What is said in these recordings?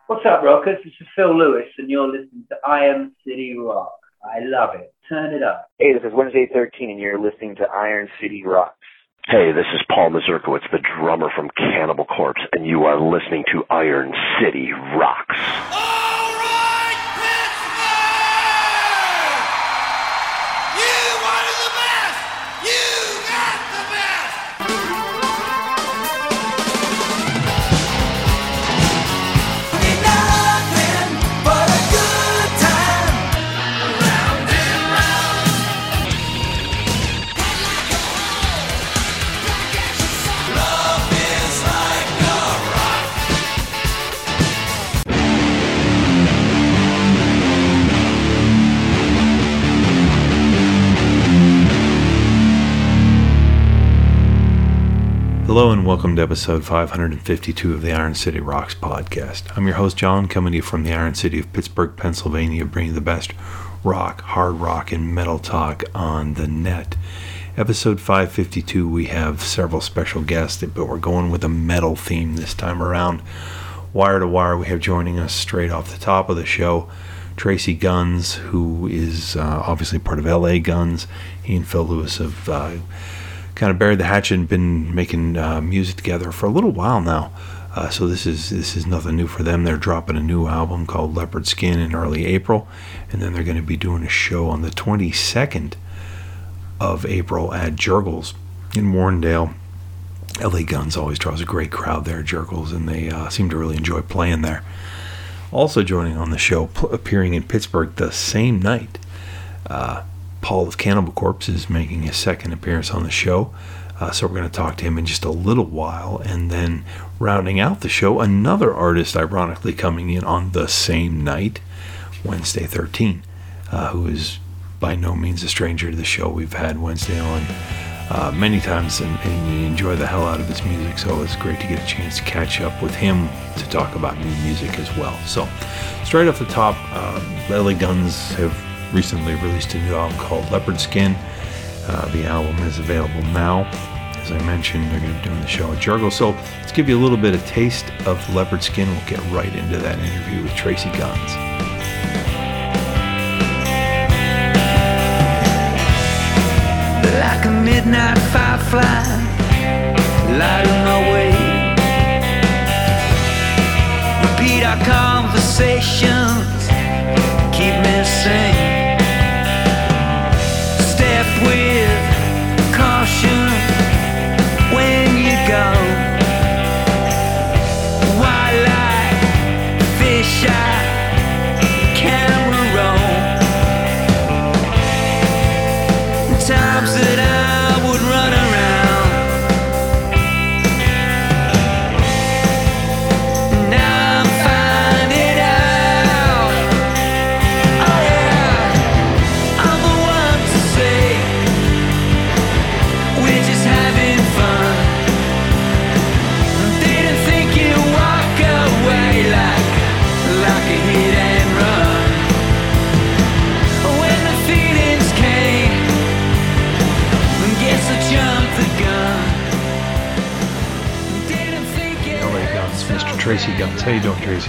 What's up, rockers? This is Phil Lewis, and you're listening to Iron City Rock. I love it. Turn it up. Hey, this is Wednesday 13, and you're listening to Iron City Rocks. Hey, this is Paul Mazurkowitz, the drummer from Cannibal Corpse, and you are listening to Iron City Rocks. All right, Pittsburgh! You wanted the best! You got the best! Ain't nothing but a good time. Round and round. Love is like a rock. Hello and welcome to episode 552 of the Iron City Rocks podcast. I'm your host John, coming to you from the Iron City of Pittsburgh, Pennsylvania, bringing the best rock, hard rock, and metal talk on the net. Episode 552, we have several special guests, but we're going with a metal theme this time around. Wire to wire, we have joining us straight off the top of the show, Tracy Guns, who is obviously part of LA Guns. He and Phil Lewis have kind of buried the hatchet and been making music together for a little while now. So this is nothing new for them. They're dropping a new album called Leopard Skin in early April, and then they're going to be doing a show on the 22nd of April at Jurgles in Warrendale. LA Guns always draws a great crowd there at Jurgles, and they seem to really enjoy playing there. Also joining on the show, appearing in Pittsburgh the same night, Paul of Cannibal Corpse is making his second appearance on the show, so we're going to talk to him in just a little while. And then rounding out the show, another artist ironically coming in on the same night, Wednesday 13, who is by no means a stranger to the show. We've had Wednesday on many times, and we enjoy the hell out of his music, so it's great to get a chance to catch up with him to talk about new music as well. So straight off the top, LA Guns have recently released a new album called Leopard Skin. The album is available now. As I mentioned, they're going to be doing the show at Jurgles. So let's give you a little bit of taste of Leopard Skin. We'll get right into that interview with Tracy Guns. Like a midnight firefly, light on my way. Repeat our conversations, keep me sane. Step with caution when you go. Wildlife, fish eye, camera roll. Times that I would run around. Now I'm finding out. Oh yeah, I'm the one to say we're just having fun. Didn't think you'd walk away like a hit and run. When the feelings came, guess I jumped the gun. Didn't think it LA Guns, Mr. Tracy Guns. How you doing, Tracy?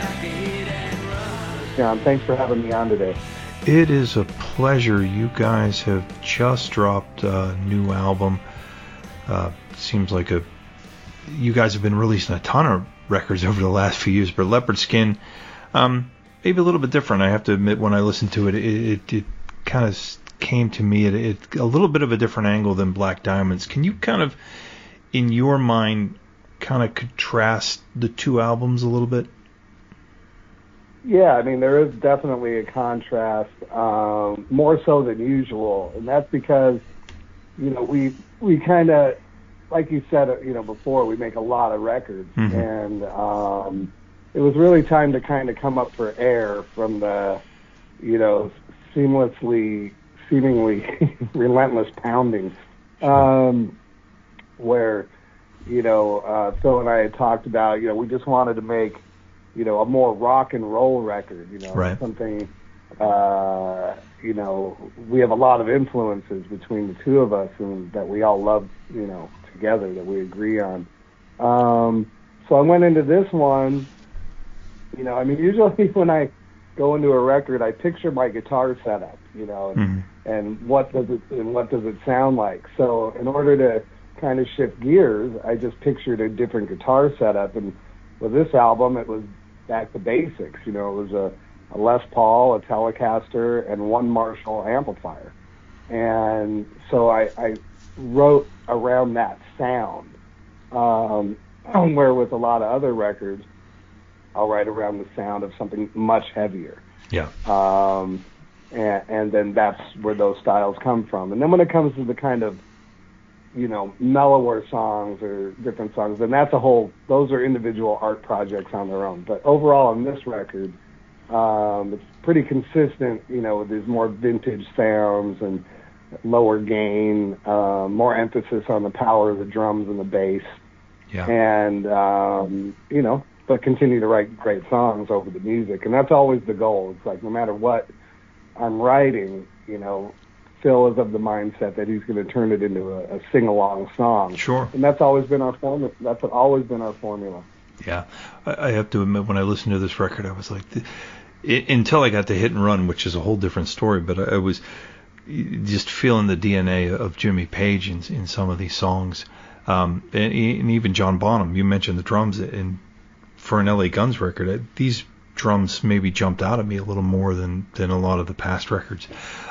John, thanks for having me on today. It is a pleasure. You guys have just dropped a new album. Seems like you guys have been releasing a ton of records over the last few years, but Leopard Skin, maybe a little bit different. I have to admit, when I listened to it, it kind of came to me at a little bit of a different angle than Black Diamonds. Can you kind of, in your mind, kind of contrast the two albums a little bit? Yeah, I mean, there is definitely a contrast, more so than usual, and that's because, we kind of, like you said, before, we make a lot of records, and it was really time to kind of come up for air from the, seemingly relentless pounding, where, Phil and I had talked about, we just wanted to make, a more rock and roll record, Right. something, we have a lot of influences between the two of us and that we all love, together, that we agree on. So I went into this one You know, I mean, usually when I go into a record, I picture my guitar setup, you know, and what does it sound like. So in order to kind of shift gears, I just pictured a different guitar setup. And with this album, it was back to basics. You know, it was a Les Paul, a Telecaster, and one Marshall amplifier. And so I wrote around that sound, where with a lot of other records, I'll write around the sound of something much heavier. Yeah. And then that's where those styles come from. And then when it comes to the kind of, you know, mellower songs or different songs, then those are individual art projects on their own. But overall on this record, it's pretty consistent, you know, with these more vintage sounds and lower gain, more emphasis on the power of the drums and the bass. Yeah. And, you know, but continue to write great songs over the music. And that's always the goal. It's like no matter what I'm writing, you know, Phil is of the mindset that he's going to turn it into a sing-along song. Sure. And that's always been our formula. That's always been our formula. Yeah. I have to admit, when I listened to this record, I was like, until I got to Hit and Run, which is a whole different story, but I was just feeling the DNA of Jimmy Page in some of these songs. And even John Bonham, you mentioned the drums, and for an LA Guns record, these drums maybe jumped out at me a little more than a lot of the past records.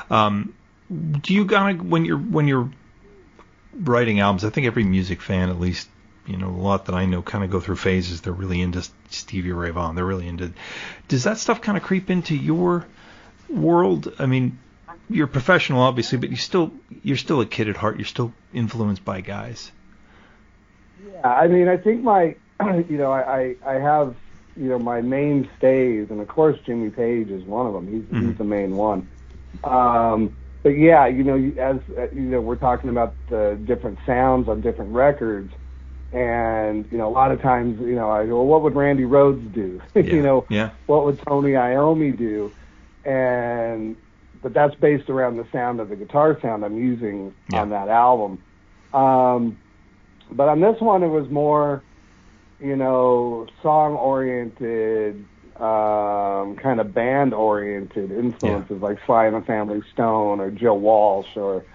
Do you kind of, when you're writing albums, I think every music fan, at least, you know, a lot that I know, kind of go through phases. They're really into Stevie Ray Vaughan. They're really into. Does that stuff kind of creep into your world? I mean, you're professional, obviously, but you're still a kid at heart. You're still influenced by guys. Yeah, I mean, I think you know, I have, you know, my mainstays, and of course Jimmy Page is one of them. He's the main one. But yeah, you know, as you know, we're talking about the different sounds on different records, and you know, a lot of times, you know, I go, well, what would Randy Rhoads do? Yeah. You know, yeah. What would Tony Iommi do? But that's based around the sound of the guitar sound I'm using on that album. But on this one, it was more, you know, song-oriented, kind of band-oriented influences like Sly and the Family Stone or Joe Walsh or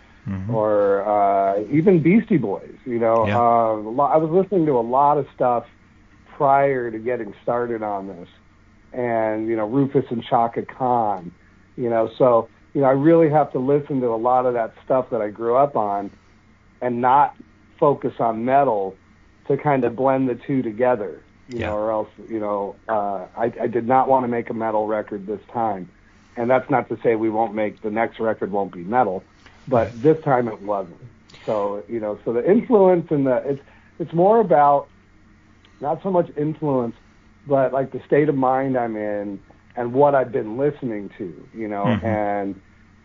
even Beastie Boys. You know, I was listening to a lot of stuff prior to getting started on this, and you know, Rufus and Chaka Khan. You know, so you know, I really have to listen to a lot of that stuff that I grew up on, and not focus on metal to kind of blend the two together. You know, or else, you know, I did not want to make a metal record this time. And that's not to say the next record won't be metal, but this time it wasn't. So, you know, so the influence and it's more about not so much influence, but like the state of mind I'm in and what I've been listening to, you know, and,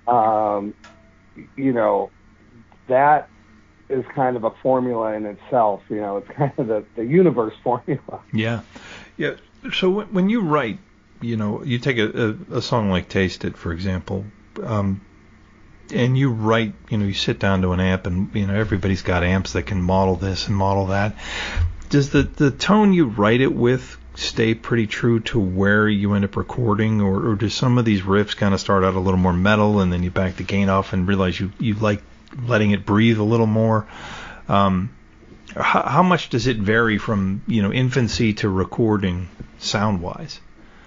you know, that is kind of a formula in itself. You know, it's kind of the universe formula. Yeah. Yeah. So when you write, you know, you take a song like Taste It, for example, and you write, you know, you sit down to an amp and, you know, everybody's got amps that can model this and model that. Does the tone you write it with stay pretty true to where you end up recording, or do some of these riffs kind of start out a little more metal and then you back the gain off and realize you like letting it breathe a little more? How much does it vary from, you know, infancy to recording sound-wise?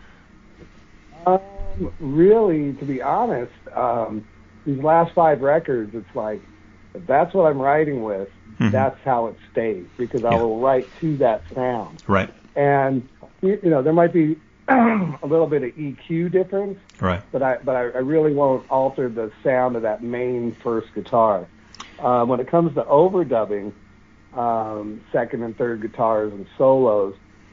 Really, to be honest, these last 5 records, it's like, if that's what I'm writing with, that's how it stays, because I will write to that sound. Right. And, you know, there might be a little bit of EQ difference, right? But I really won't alter the sound of that main first guitar. When it comes to overdubbing, second and third guitars and solos,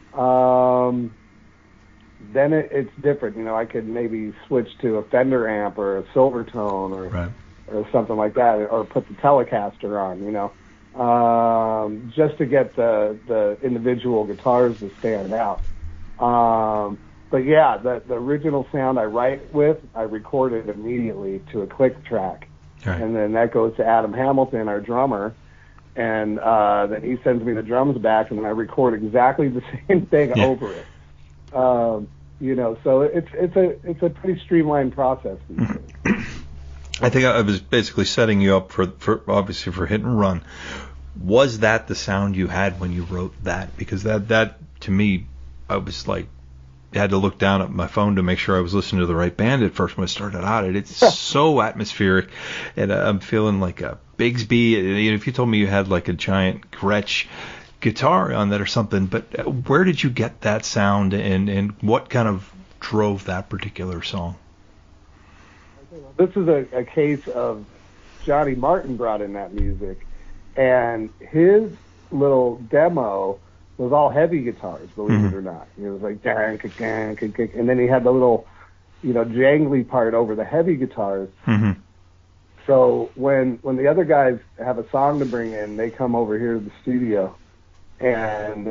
then it's different. You know, I could maybe switch to a Fender amp or a Silvertone or something like that, or put the Telecaster on. You know, just to get the individual guitars to stand out. But yeah, the original sound I write with, I record it immediately to a click track. Right. And then that goes to Adam Hamilton, our drummer, and then he sends me the drums back, and then I record exactly the same thing over it. You know, so it's a pretty streamlined process these days. I think I was basically setting you up for obviously for Hit and Run. Was that the sound you had when you wrote that? Because that to me, I was like, I had to look down at my phone to make sure I was listening to the right band at first when I started out. It's so atmospheric, and I'm feeling like a Bigsby. If you told me you had like a giant Gretsch guitar on that or something, but where did you get that sound, and what kind of drove that particular song? This is a case of Johnny Martin brought in that music, and his little demo was all heavy guitars, believe it or not. It was like, and then he had the little, jangly part over the heavy guitars. Mm-hmm. So when the other guys have a song to bring in, they come over here to the studio, and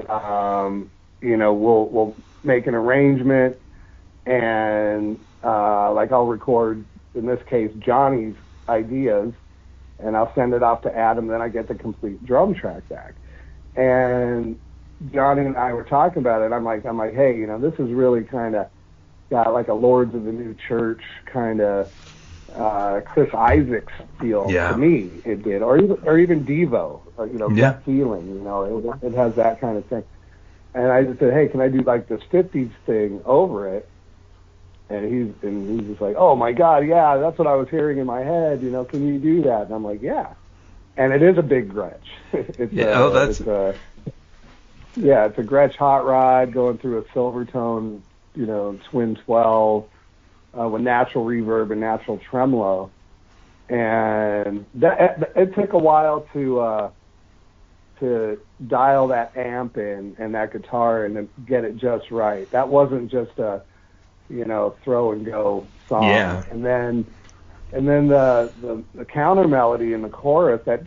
we'll make an arrangement, and like I'll record, in this case, Johnny's ideas, and I'll send it off to Adam. Then I get the complete drum track back, and Johnny and I were talking about it. I'm like, hey, this is really kind of got like a Lords of the New Church kind of Chris Isaacs feel to me. It did, or even Devo, Gut Feeling. It has that kind of thing. And I just said, hey, can I do like this 50s thing over it? And he's just like, oh my God, yeah, that's what I was hearing in my head. Can you do that? And I'm like, yeah. And it is a big Gretsch. It's a Gretsch hot rod going through a Silvertone, twin 12 with natural reverb and natural tremolo. And it took a while to dial that amp in and that guitar and to get it just right. That wasn't just a throw and go song. Yeah. And then the counter melody in the chorus, that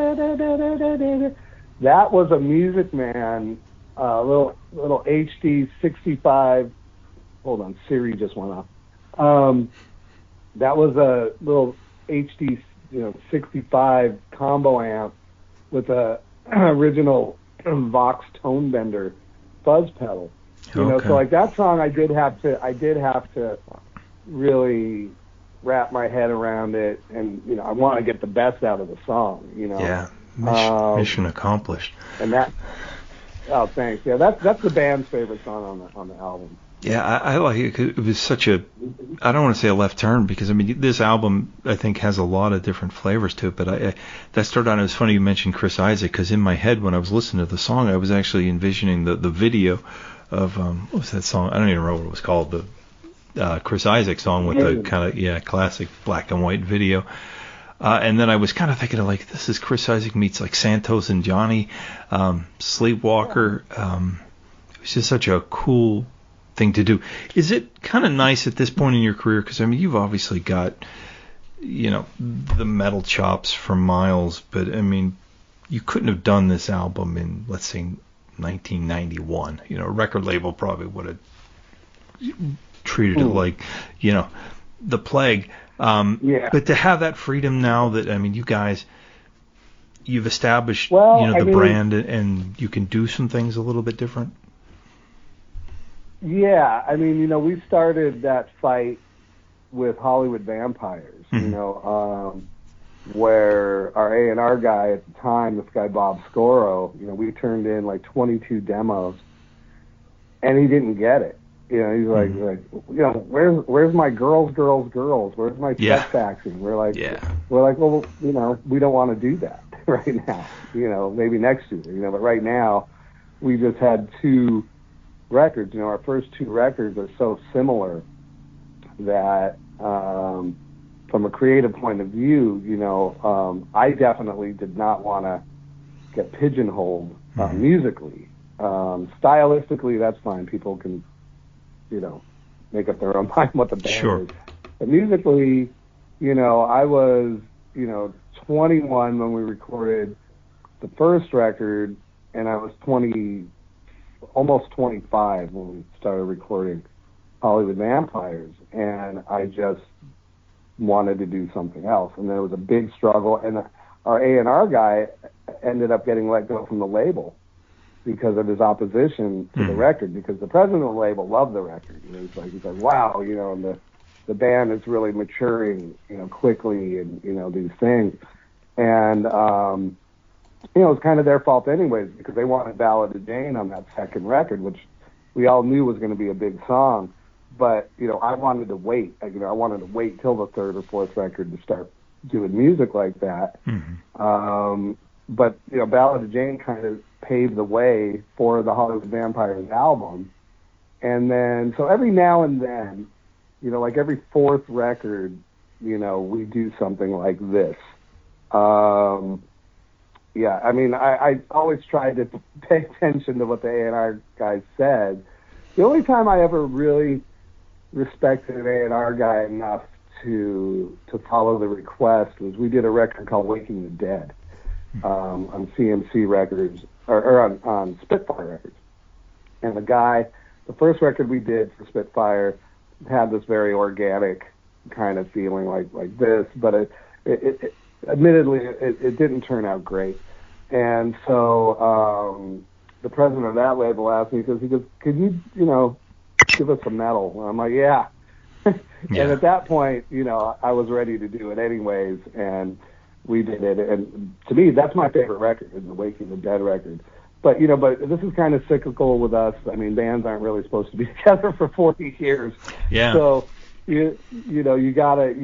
that was a Music Man, little HD 65. Hold on, Siri just went off. That was a little HD 65 combo amp with a original Vox tone bender fuzz pedal. So like that song, I did have to really wrap my head around it, and I want to get the best out of the song. Yeah, mission accomplished. And that, oh, thanks. Yeah, that's the band's favorite song on the album. Yeah, I like it 'cause it was such a, I don't want to say a left turn, because this album I think has a lot of different flavors to it, but that started out, it was funny you mentioned Chris Isaac, because in my head when I was listening to the song, I was actually envisioning the video of what was that song? I don't even remember what it was called. The Chris Isaac song with the kind of classic black and white video. And then I was kind of thinking of like, this is Chris Isaac meets like Santos and Johnny, Sleepwalker. It was just such a cool thing to do. Is it kind of nice at this point in your career? Because you've obviously got the metal chops from Miles, but you couldn't have done this album in, let's say, 1991. A record label probably would have treated it like the plague. But to have that freedom now that you guys, you've established the brand, and you can do some things a little bit different. Yeah, we started that fight with Hollywood Vampires. Where our A&R guy at the time, this guy Bob Scoro, we turned in like 22 demos, and he didn't get it. He's like, where's my girls? Where's my check faxing? We're like, well, we don't want to do that right now. Maybe next year. But right now, we just had 2 records. Our first 2 records are so similar that. From a creative point of view, I definitely did not want to get pigeonholed musically. Stylistically, that's fine. People can, make up their own mind what the band is. But musically, I was, 21 when we recorded the first record, and I was almost 25 when we started recording Hollywood Vampires, and I just wanted to do something else, and there was a big struggle, and our A&R guy ended up getting let go from the label, because of his opposition to the record, because the president of the label loved the record. You know, he's like, wow, you know, and the band is really maturing, you know, quickly, and, you know, these things. And, you know, it's kind of their fault anyways, because they wanted Ballad of Jane on that second record, which we all knew was going to be a big song. But, you know, I wanted to wait. You know, I wanted to wait till the third or fourth record to start doing music like that. But, you know, Ballad of Jane kind of paved the way for the Hollywood Vampires album. And then, so every now and then, you know, like every fourth record, you know, we do something like this. Yeah, I mean, I always tried to pay attention to what the A&R guys said. The only time I ever really respected an A&R guy enough to follow the request was we did a record called Waking the Dead on CMC Records, or on Spitfire Records. And the first record we did for Spitfire had this very organic kind of feeling like this, but it admittedly, it didn't turn out great. And so the president of that label asked me, he goes, could you, you know, give us some metal? And I'm like, yeah. And at that point, you know, I was ready to do it anyways, and we did it. And to me, that's my favorite record, is the Waking the Dead record. But, you know, this is kind of cyclical with us. I mean, bands aren't really supposed to be together for 40 years. Yeah. So, you know, you gotta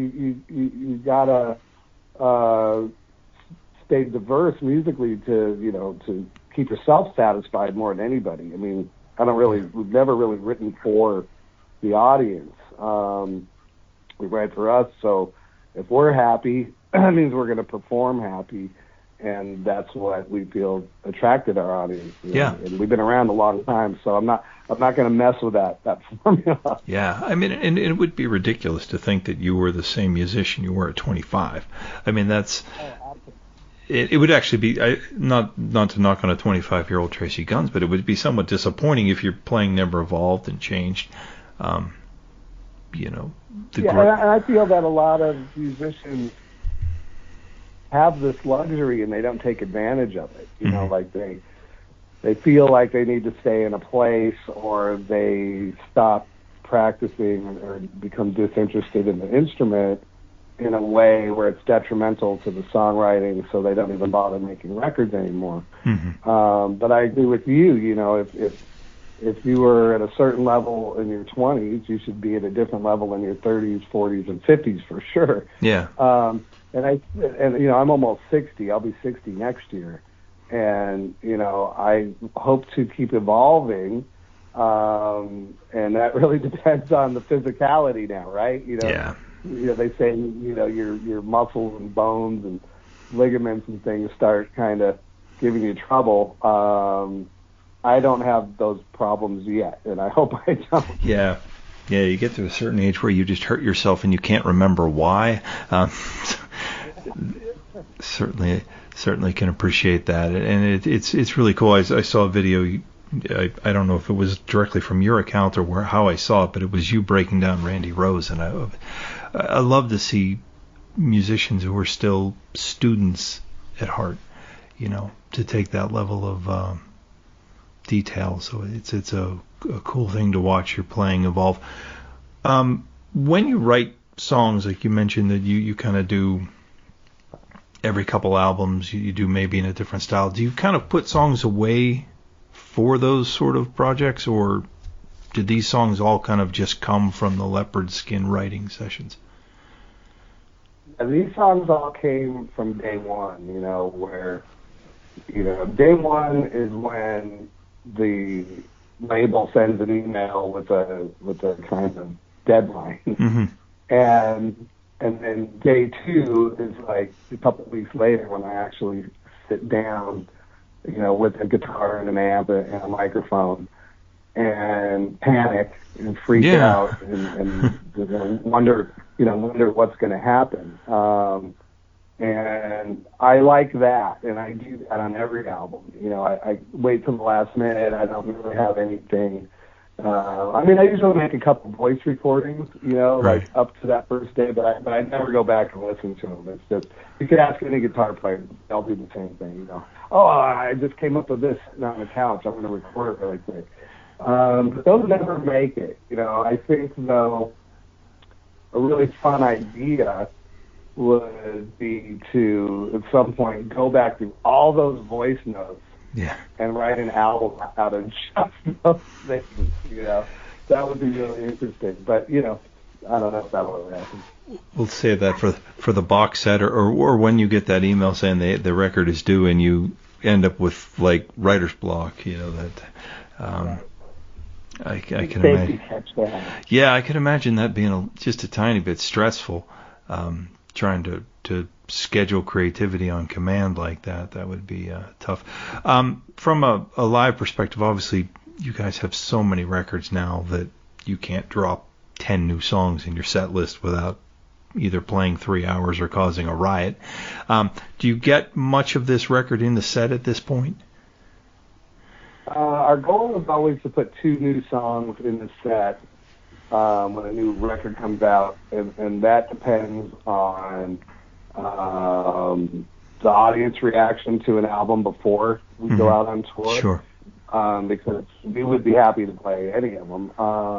stay diverse musically to keep yourself satisfied more than anybody. I mean, we've never really written for the audience. We write for us, so if we're happy, that means we're going to perform happy, and that's what we feel attracted our audience. Yeah. And we've been around a long time, so I'm not going to mess with that formula. Yeah, I mean, and it would be ridiculous to think that you were the same musician you were at 25. I mean, that's it would actually be not to knock on a 25-year-old Tracy Guns, but it would be somewhat disappointing if your playing never evolved and changed. You know, and I feel that a lot of musicians have this luxury and they don't take advantage of it. You know, like they feel like they need to stay in a place, or they stop practicing or become disinterested in the instrument in a way where it's detrimental to the songwriting, so they don't even bother making records anymore. But I agree with you. You know, if you were at a certain level in your 20s, you should be at a different level in your 30s, 40s, and 50s for sure. Yeah. And you know, I'm almost 60. I'll be 60 next year, and you know, I hope to keep evolving. And that really depends on the physicality now, right? You know. Yeah. You know, they say, you know, your muscles and bones and ligaments and things start kind of giving you trouble. I don't have those problems yet, and I hope I don't. Yeah, you get to a certain age where you just hurt yourself and you can't remember why. Certainly can appreciate that, and it's really cool. I saw a video. I don't know if it was directly from your account or how I saw it, but it was you breaking down Randy Rose, and I love to see musicians who are still students at heart, you know, to take that level of detail. So it's a cool thing to watch your playing evolve. When you write songs, like you mentioned that you kind of do every couple albums, you do maybe in a different style. Do you kind of put songs away for those sort of projects, or did these songs all kind of just come from the Leopard Skin writing sessions? And these songs all came from day one, you know, where, you know, day one is when the label sends an email with a kind of deadline. And then day two is like a couple of weeks later when I actually sit down, you know, with a guitar and an amp and a microphone, and panic and freak out and you know, wonder what's going to happen. And I like that, and I do that on every album. You know, I wait till the last minute. I don't really have anything. I mean, I usually make a couple voice recordings, you know, right, like up to that first day, but I never go back and listen to them. It's just, you could ask any guitar player, they'll do the same thing, you know. oh, I just came up with this on the couch. I'm going to record it really quick. But those never make it. You know, I think, though, a really fun idea would be to, at some point, go back through all those voice notes and write an album out of just those things, you know. That would be really interesting. But, you know, I don't know if that will ever happen. We'll save that for the box set, or when you get that email saying the record is due and you end up with, like, writer's block, you know, that... I can imagine. Yeah, I can imagine that being just a tiny bit stressful, trying to schedule creativity on command like that. That would be tough. From a live perspective, obviously, you guys have so many records now that you can't drop 10 new songs in your set list without either playing 3 hours or causing a riot. Do you get much of this record in the set at this point? Our goal is always to put 2 new songs in the set when a new record comes out, and that depends on the audience reaction to an album before we go out on tour. Sure. Because we would be happy to play any of them.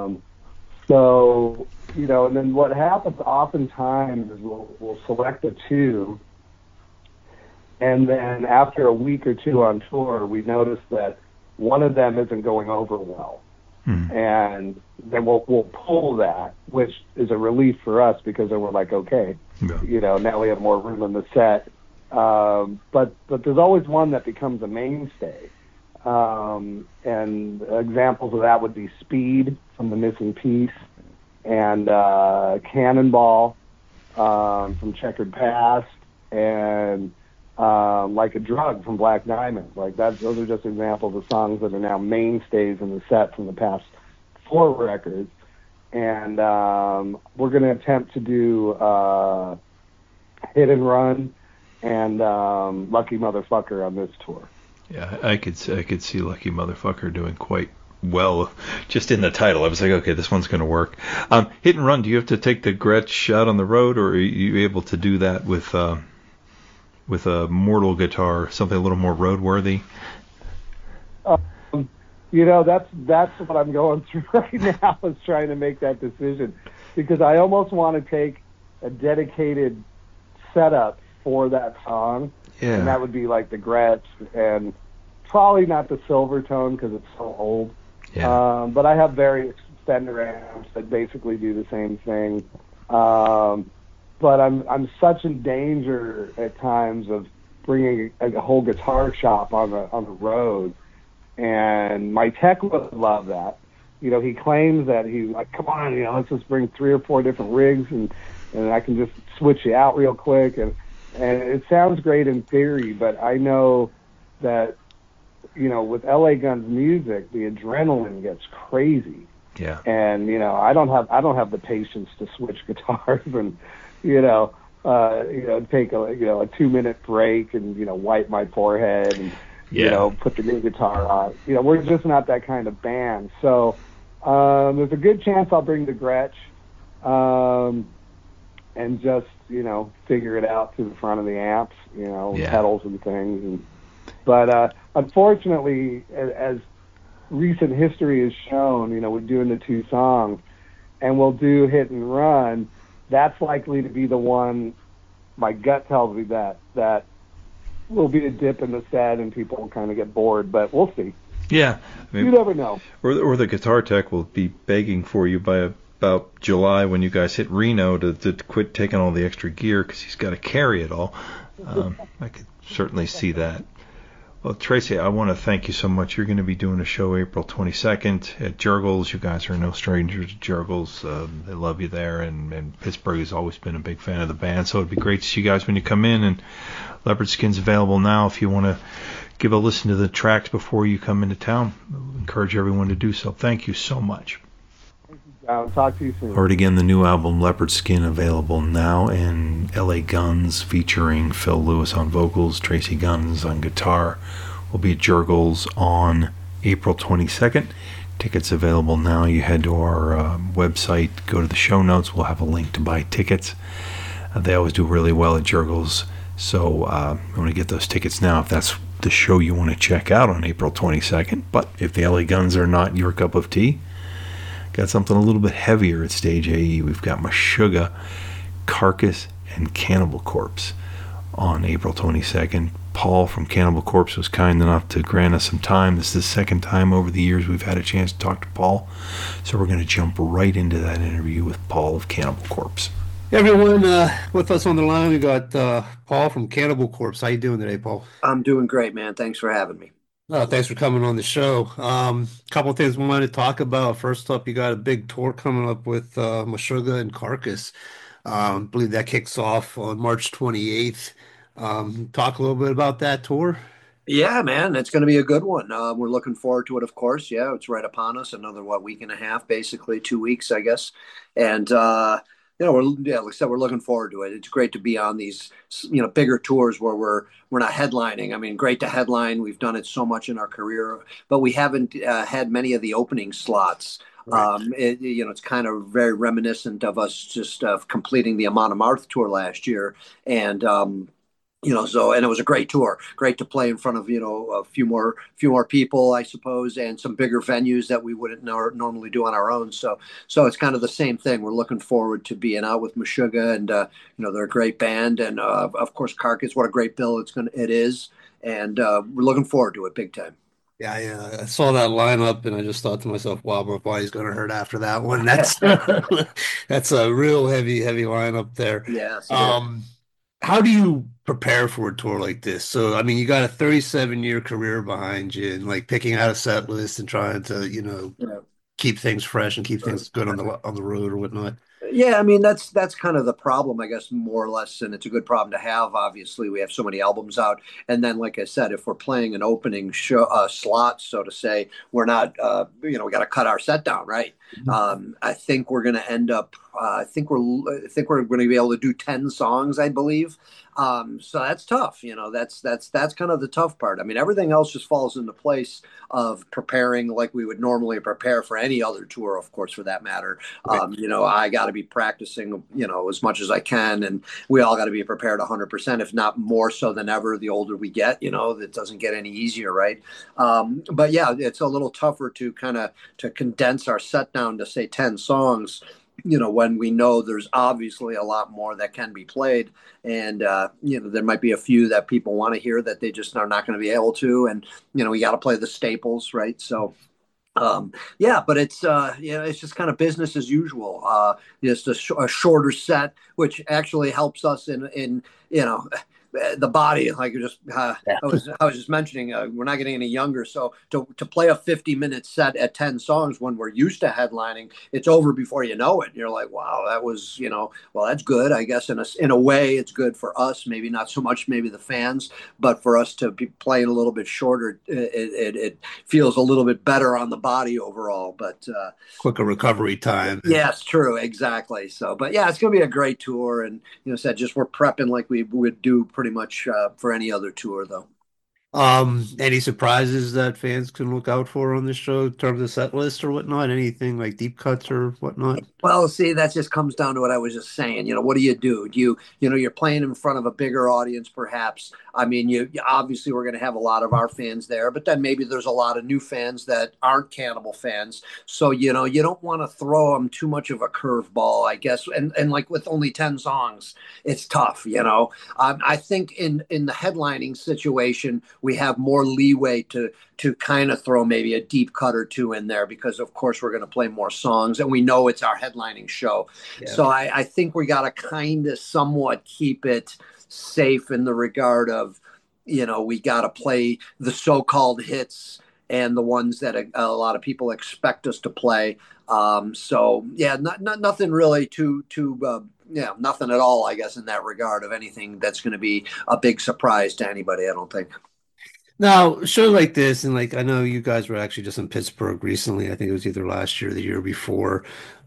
So, you know, and then what happens oftentimes is we'll select a 2, and then after a week or 2 on tour, we notice that one of them isn't going over well. And then we'll pull that, which is a relief for us because then we're like, okay, you know, now we have more room in the set. But there's always one that becomes a mainstay. And examples of that would be Speed from The Missing Piece and Cannonball from Checkered Past and Like a Drug from Black Diamond. Like that, those are just examples of songs that are now mainstays in the set from the past 4 records. And we're going to attempt to do Hit and Run and Lucky Motherfucker on this tour. Yeah, I could see Lucky Motherfucker doing quite well just in the title. I was like, okay, this one's going to work. Hit and Run, do you have to take the Gretsch out on the road, or are you able to do that with a Mortal guitar, something a little more roadworthy? You know, that's what I'm going through right now, is trying to make that decision, because I almost want to take a dedicated setup for that song, and that would be like the Gretsch, and probably not the Silvertone because it's so old. But I have various Fender amps that basically do the same thing. But I'm such in danger at times of bringing a whole guitar shop on the road, and my tech would love that. You know, he claims that he's like, come on, you know, let's just bring 3 or 4 different rigs, and I can just switch you out real quick, and it sounds great in theory, but I know that, you know, with LA Guns music, the adrenaline gets crazy. Yeah. And, you know, I don't have the patience to switch guitars and, take a 2-minute break and, you know, wipe my forehead and, you know, put the new guitar on. You know, we're just not that kind of band. So there's a good chance I'll bring the Gretsch and just, you know, figure it out to the front of the amps, you know, pedals and things. But unfortunately, as recent history has shown, you know, we're doing the 2 songs, and we'll do Hit and Run. That's likely to be the one. My gut tells me that will be a dip in the set, and people will kind of get bored. But we'll see. Yeah, I mean, you never know. Or the guitar tech will be begging for you by about July when you guys hit Reno to quit taking all the extra gear because he's got to carry it all. I could certainly see that. Well, Tracy, I want to thank you so much. You're going to be doing a show April 22nd at Jurgles. You guys are no strangers to Jurgles. They love you there, and Pittsburgh has always been a big fan of the band, so it'd be great to see you guys when you come in. And Leopard Skin's available now if you want to give a listen to the tracks before you come into town. I encourage everyone to do so. Thank you so much. I'll talk to you soon. Heard again, the new album Leopard Skin available now, and LA Guns featuring Phil Lewis on vocals, Tracy Guns on guitar will be at Jurgles on April 22nd. Tickets available now. You head to our website, go to the show notes. We'll have a link to buy tickets. They always do really well at Jurgles, so you want to get those tickets now if that's the show you want to check out on April 22nd. But if the LA Guns are not your cup of tea, got something a little bit heavier at Stage AE. We've got Meshuggah, Carcass, and Cannibal Corpse on April 22nd. Paul from Cannibal Corpse was kind enough to grant us some time. This is the second time over the years we've had a chance to talk to Paul. So we're going to jump right into that interview with Paul of Cannibal Corpse. Hey everyone, with us on the line, we got Paul from Cannibal Corpse. How you doing today, Paul? I'm doing great, man. Thanks for having me. Thanks for coming on the show. Couple of things we wanted to talk about. First up, you got a big tour coming up with Meshuggah and Carcass. I believe that kicks off on March 28th. Talk a little bit about that tour. Yeah, man, it's going to be a good one. We're looking forward to it, of course. Yeah, it's right upon us. Another, week and a half, basically 2 weeks, I guess. And, like I said, we're looking forward to it. It's great to be on these, bigger tours where we're not headlining. I mean, great to headline. We've done it so much in our career, but we haven't had many of the opening slots. Right. It's kind of very reminiscent of us just completing the Amon Amarth tour last year. And, and it was a great tour, great to play in front of, a few more people, I suppose, and some bigger venues that we wouldn't normally do on our own. So it's kind of the same thing. We're looking forward to being out with Meshuggah, and, they're a great band. And, of course, Carcass, what a great bill it is. And we're looking forward to it big time. Yeah, I saw that lineup and I just thought to myself, wow, my body's going to hurt after that one. That's that's a real heavy lineup there. Yes. How do you prepare for a tour like this? So, I mean, you got a 37-year career behind you, and like picking out a set list and trying to, keep things fresh and keep things good on the road or whatnot. Yeah, I mean, that's kind of the problem, I guess, more or less, and it's a good problem to have. Obviously, we have so many albums out, and then, like I said, if we're playing an opening show slot, so to say, we're not, we got to cut our set down, right? Mm-hmm. I think we're going to end up. I think we're going to be able to do 10 songs, I believe. So that's tough. That's kind of the tough part. I mean, everything else just falls into place of preparing like we would normally prepare for any other tour, of course, for that matter. Right. I got to be practicing, as much as I can, and we all got to be prepared 100%, if not more so than ever. The older we get, it doesn't get any easier, right? But yeah, it's a little tougher to to condense our set down to say 10 songs. When we know there's obviously a lot more that can be played, and there might be a few that people want to hear that they just are not going to be able to, and we got to play the staples, right? So but it's it's just kind of business as usual. Just a shorter set, which actually helps us in the body, like I was just mentioning, we're not getting any younger. So to play a 50-minute set at 10 songs when we're used to headlining, it's over before you know it. And you're like, wow, that was, well, that's good. I guess in a way it's good for us, maybe not so much, maybe the fans, but for us to be playing a little bit shorter, it feels a little bit better on the body overall, but quicker recovery time. Yes, true. Exactly. So, but yeah, it's going to be a great tour. And, we're prepping like we would do pretty much for any other tour, though. Any surprises that fans can look out for on this show in terms of set list or whatnot? Anything like deep cuts or whatnot? Well, see, that just comes down to what I was just saying. What do? You're playing in front of a bigger audience, perhaps. I mean, you obviously we're going to have a lot of our fans there, but then maybe there's a lot of new fans that aren't Cannibal fans. So, you don't want to throw them too much of a curveball, I guess. And like with only 10 songs, it's tough, I think in the headlining situation, we have more leeway to kind of throw maybe a deep cut or two in there because, of course, we're going to play more songs and we know it's our headlining show. Yeah. So I think we got to kind of somewhat keep it safe in the regard of, we got to play the so-called hits and the ones that a lot of people expect us to play. So, yeah, nothing really nothing at all, I guess, in that regard of anything that's going to be a big surprise to anybody, I don't think. Now, a show like this, and like I know you guys were actually just in Pittsburgh recently. I think it was either last year or the year before.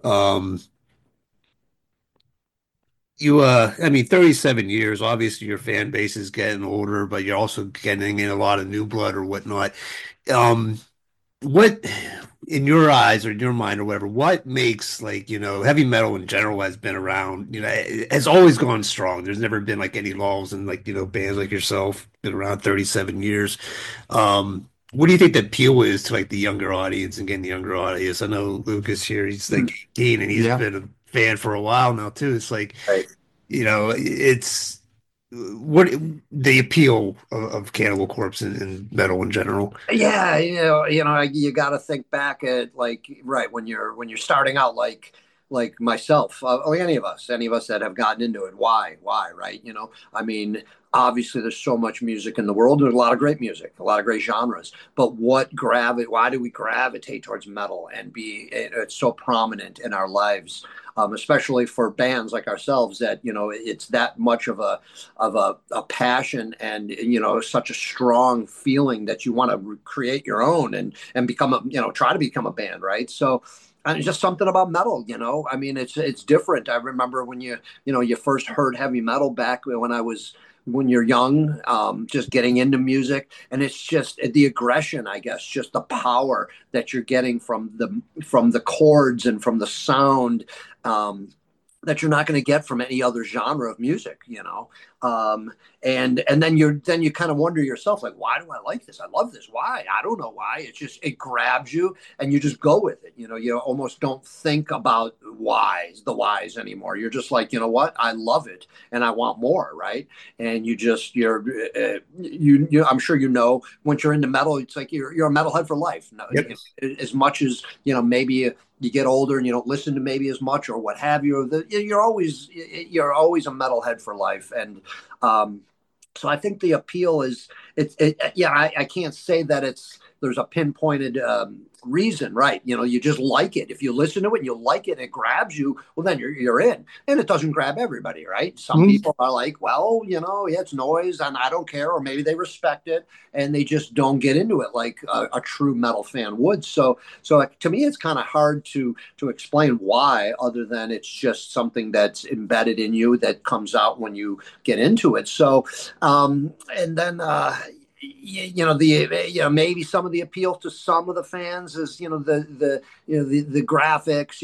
I mean, 37 years, obviously your fan base is getting older, but you're also getting in a lot of new blood or whatnot. What in your eyes or in your mind or whatever, what makes heavy metal in general has been around, has always gone strong. There's never been like any lulls and bands like yourself been around 37 years. What do you think the appeal is to like the younger audience and getting the younger audience? I know Lucas here, he's like 18 and he's been a fan for a while now too. It's like, Right. it's what the appeal of Cannibal Corpse and metal in general. Yeah, you got to think back at like right when you're starting out, like myself, or any of us that have gotten into it. Why, right? I mean, obviously, there's so much music in the world. There's a lot of great music, a lot of great genres. But why do we gravitate towards metal and it's so prominent in our lives? Especially for bands like ourselves, that it's that much of a passion, and such a strong feeling that you want to create your own and become try to become a band, right? So. And it's just something about metal, I mean, it's different. I remember when you first heard heavy metal back when you're young, just getting into music, and it's just the aggression, I guess, just the power that you're getting from the chords and from the sound, that you're not going to get from any other genre of music, and then you kind of wonder yourself, like, why do I like this? I love this. Why? I don't know why. It grabs you and you just go with it. You almost don't think about the whys anymore. You're just like, you know what? I love it and I want more, right? And I'm sure once you're into metal, it's like you're a metalhead for life. Yep. As much as maybe you get older and you don't listen to maybe as much or what have you. You're always a metalhead for life, and so I think the appeal is I can't say that there's a pinpointed reason, right? You just like it. If you listen to it and you like it and it grabs you, well, then you're in. And it doesn't grab everybody, right? Some people are like, well, it's noise and I don't care, or maybe they respect it and they just don't get into it like a true metal fan would. So to me, it's kind of hard to explain why, other than it's just something that's embedded in you that comes out when you get into it. So, and then, maybe some of the appeal to some of the fans is the graphics,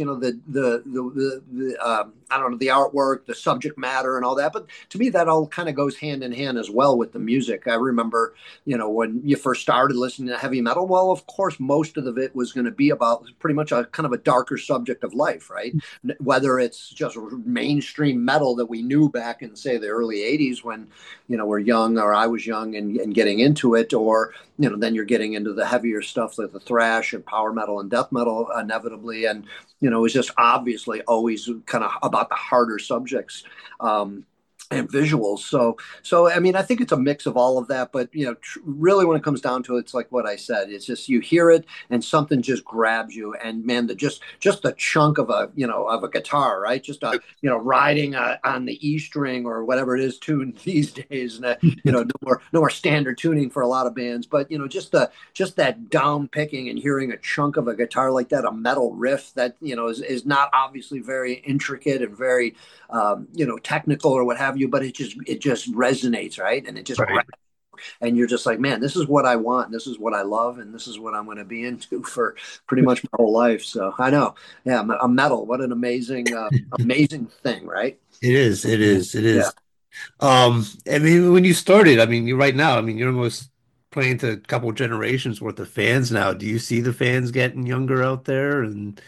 the I don't know, the artwork, the subject matter, and all that. But to me, that all kind of goes hand in hand as well with the music. I remember, when you first started listening to heavy metal, well, of course, most of it was going to be about pretty much a kind of a darker subject of life, right? Whether it's just mainstream metal that we knew back in, say, the early 80s when, we're young, or I was young and getting into it, or, then you're getting into the heavier stuff like the thrash and power metal and death metal inevitably. And, it's just obviously always kind of about the harder subjects. And visuals. So I mean, I think it's a mix of all of that, but really when it comes down to it, it's like what I said, it's just, you hear it and something just grabs you, and man, just the chunk of a guitar, right? Just riding on the E string or whatever it is tuned these days. And no more standard tuning for a lot of bands, but just that down picking and hearing a chunk of a guitar like that, a metal riff that is not obviously very intricate and very technical or what have you, but it just resonates, right? And it just grabs, and you're just like, man, this is what I want, this is what I love, and this is what I'm going to be into for pretty much my whole life. So I know, yeah, a metal, what an amazing thing, right? It is. Yeah. I mean, when you started, I mean, you're almost playing to a couple generations worth of fans now. Do you see the fans getting younger out there? And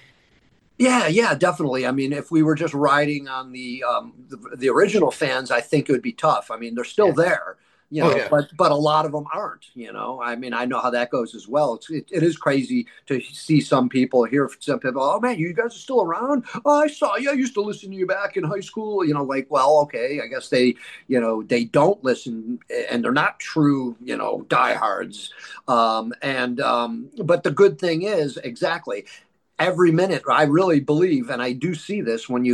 Yeah, definitely. I mean, if we were just riding on the original fans, I think it would be tough. I mean, they're still there, but a lot of them aren't. I mean, I know how that goes as well. It is crazy to see some people, hear some people. Oh man, you guys are still around? Oh, I saw you. I used to listen to you back in high school. Like, well, okay, I guess they don't listen, and they're not true, diehards. But the good thing is, exactly, every minute, I really believe, and I do see this when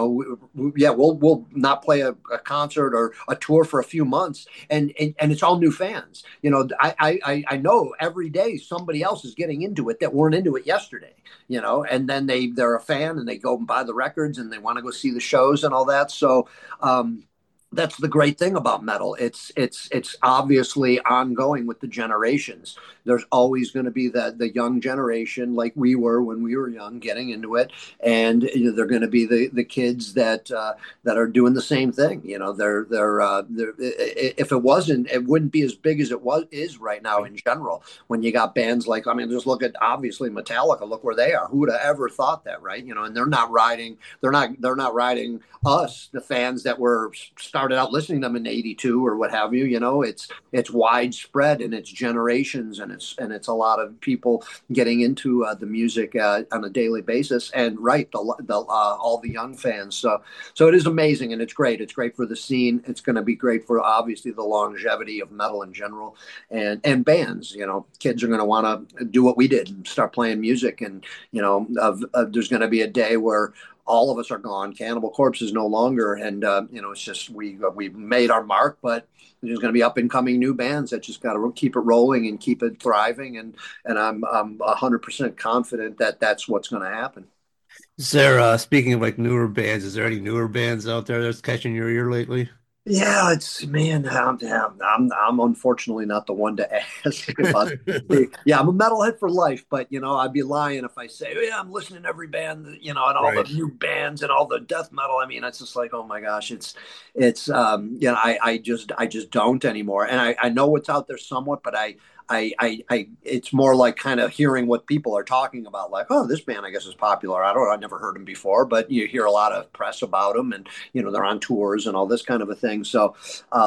we'll not play a concert or a tour for a few months, and it's all new fans. I know every day somebody else is getting into it that weren't into it yesterday. And then they're a fan and they go and buy the records and they want to go see the shows and all that. So that's the great thing about metal. It's obviously ongoing with the generations. There's always going to be the young generation, like we were when we were young, getting into it, and they're going to be the kids that are doing the same thing. They're if it wasn't, it wouldn't be as big as it is right now in general. When you got bands like, I mean, just look at obviously Metallica. Look where they are. Who would have ever thought that, right? And they're not riding. They're not riding us, the fans that were started out listening to them in '82 or what have you. It's widespread, and it's generations, and it's a lot of people getting into the music on a daily basis, and all the young fans. So it is amazing, and it's great. It's great for the scene. It's going to be great for obviously the longevity of metal in general, and bands. Kids are going to want to do what we did and start playing music, and there's going to be a day where all of us are gone. Cannibal Corpse is no longer, and it's just we made our mark, but there's going to be up and coming new bands that just got to keep it rolling and keep it thriving, and I'm 100% confident that that's what's going to happen. Is there, speaking of like newer bands, is there any newer bands out there that's catching your ear lately? Yeah, I'm unfortunately not the one to ask. Yeah, I'm a metalhead for life, but I'd be lying if I say, yeah, I'm listening to every band, and all the new bands and all the death metal. I mean, it's just like, oh my gosh, I just don't anymore. And I know what's out there somewhat, but I it's more like kind of hearing what people are talking about, like, oh, this band I guess is popular. I never heard them before, but you hear a lot of press about them, and they're on tours and all this kind of a thing. So